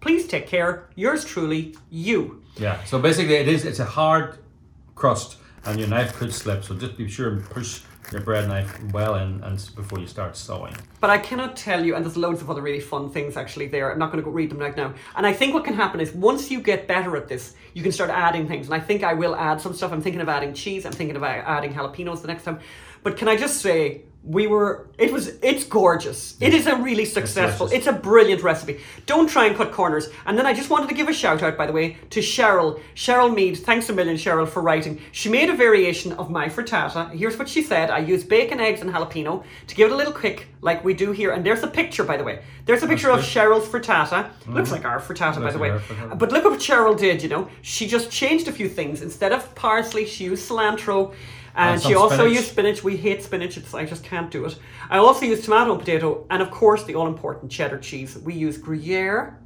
Please take care. Yours truly, you. Yeah. So basically, it's a hard crust, and your knife could slip. So just be sure and push your bread knife well in and before you start sewing. But I cannot tell you, and there's loads of other really fun things actually there. I'm not going to go read them right now. And I think what can happen is once you get better at this, you can start adding things. And I think I will add some stuff. I'm thinking of adding cheese. I'm thinking of adding jalapenos the next time. But can I just say, it's gorgeous. It is a really successful, it's a brilliant recipe. Don't try and cut corners. And then I just wanted to give a shout out, by the way, to Cheryl Mead. Thanks a million, Cheryl, for writing. She made a variation of my frittata. Here's what she said. I used bacon, eggs, and jalapeno to give it a little kick like we do here. And there's a picture, by the way. There's a picture of Cheryl's frittata. Looks like our frittata, by the way. But look at what Cheryl did, you know. She just changed a few things. Instead of parsley, she used cilantro. And she also used spinach. We hate spinach. I just can't do it. I also used tomato and potato. And of course, the all-important cheddar cheese. We use Gruyere.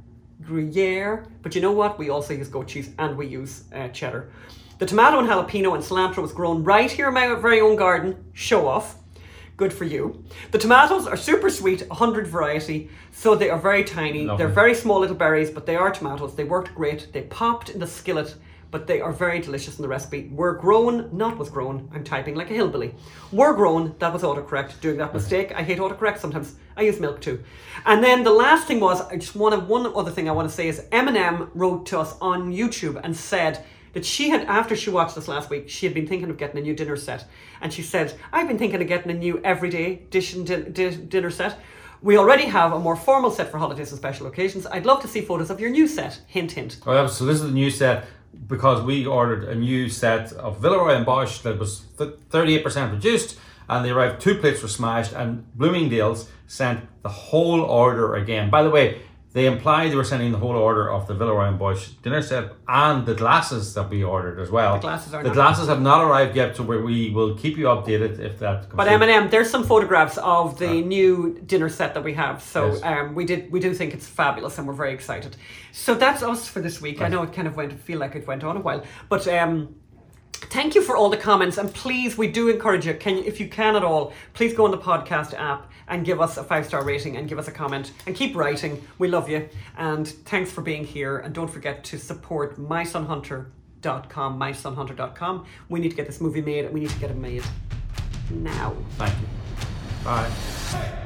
But you know what? We also use goat cheese and we use cheddar. The tomato and jalapeno and cilantro was grown right here in my very own garden. Show off. Good for you. The tomatoes are super sweet, 100 variety. So they are very tiny. Lovely. They're very small little berries, but they are tomatoes. They worked great. They popped in the skillet. But they are very delicious in the recipe. Were grown, not was grown. I'm typing like a hillbilly. Were grown, that was autocorrect. Doing that mistake. I hate autocorrect sometimes. I use milk too. And then the last thing was, one other thing I want to say is Eminem wrote to us on YouTube and said that she had, after she watched us last week, she had been thinking of getting a new dinner set. And she said, I've been thinking of getting a new everyday dish and dinner set. We already have a more formal set for holidays and special occasions. I'd love to see photos of your new set. Hint, hint. Oh, so this is the new set. Because we ordered a new set of Villeroy and Bosch that was 38% reduced, and they arrived, 2 plates were smashed, and Bloomingdale's sent the whole order again. By the way, they implied they were sending the whole order of the Villeroy and Bosch dinner set and the glasses that we ordered as well. The glasses have not arrived yet, so we will keep you updated if that comes. But M&M, there's some photographs of the new dinner set that we have. So yes. We do think it's fabulous and we're very excited. So that's us for this week. Right. I know it kind of feel like it went on a while, but thank you for all the comments, and please, we do encourage you, if you can at all, please go on the podcast app and give us a 5-star rating and give us a comment and keep writing. We love you, and thanks for being here. And don't forget to support mysonhunter.com. We need to get this movie made, and we need to get it made now. Thank you. Bye.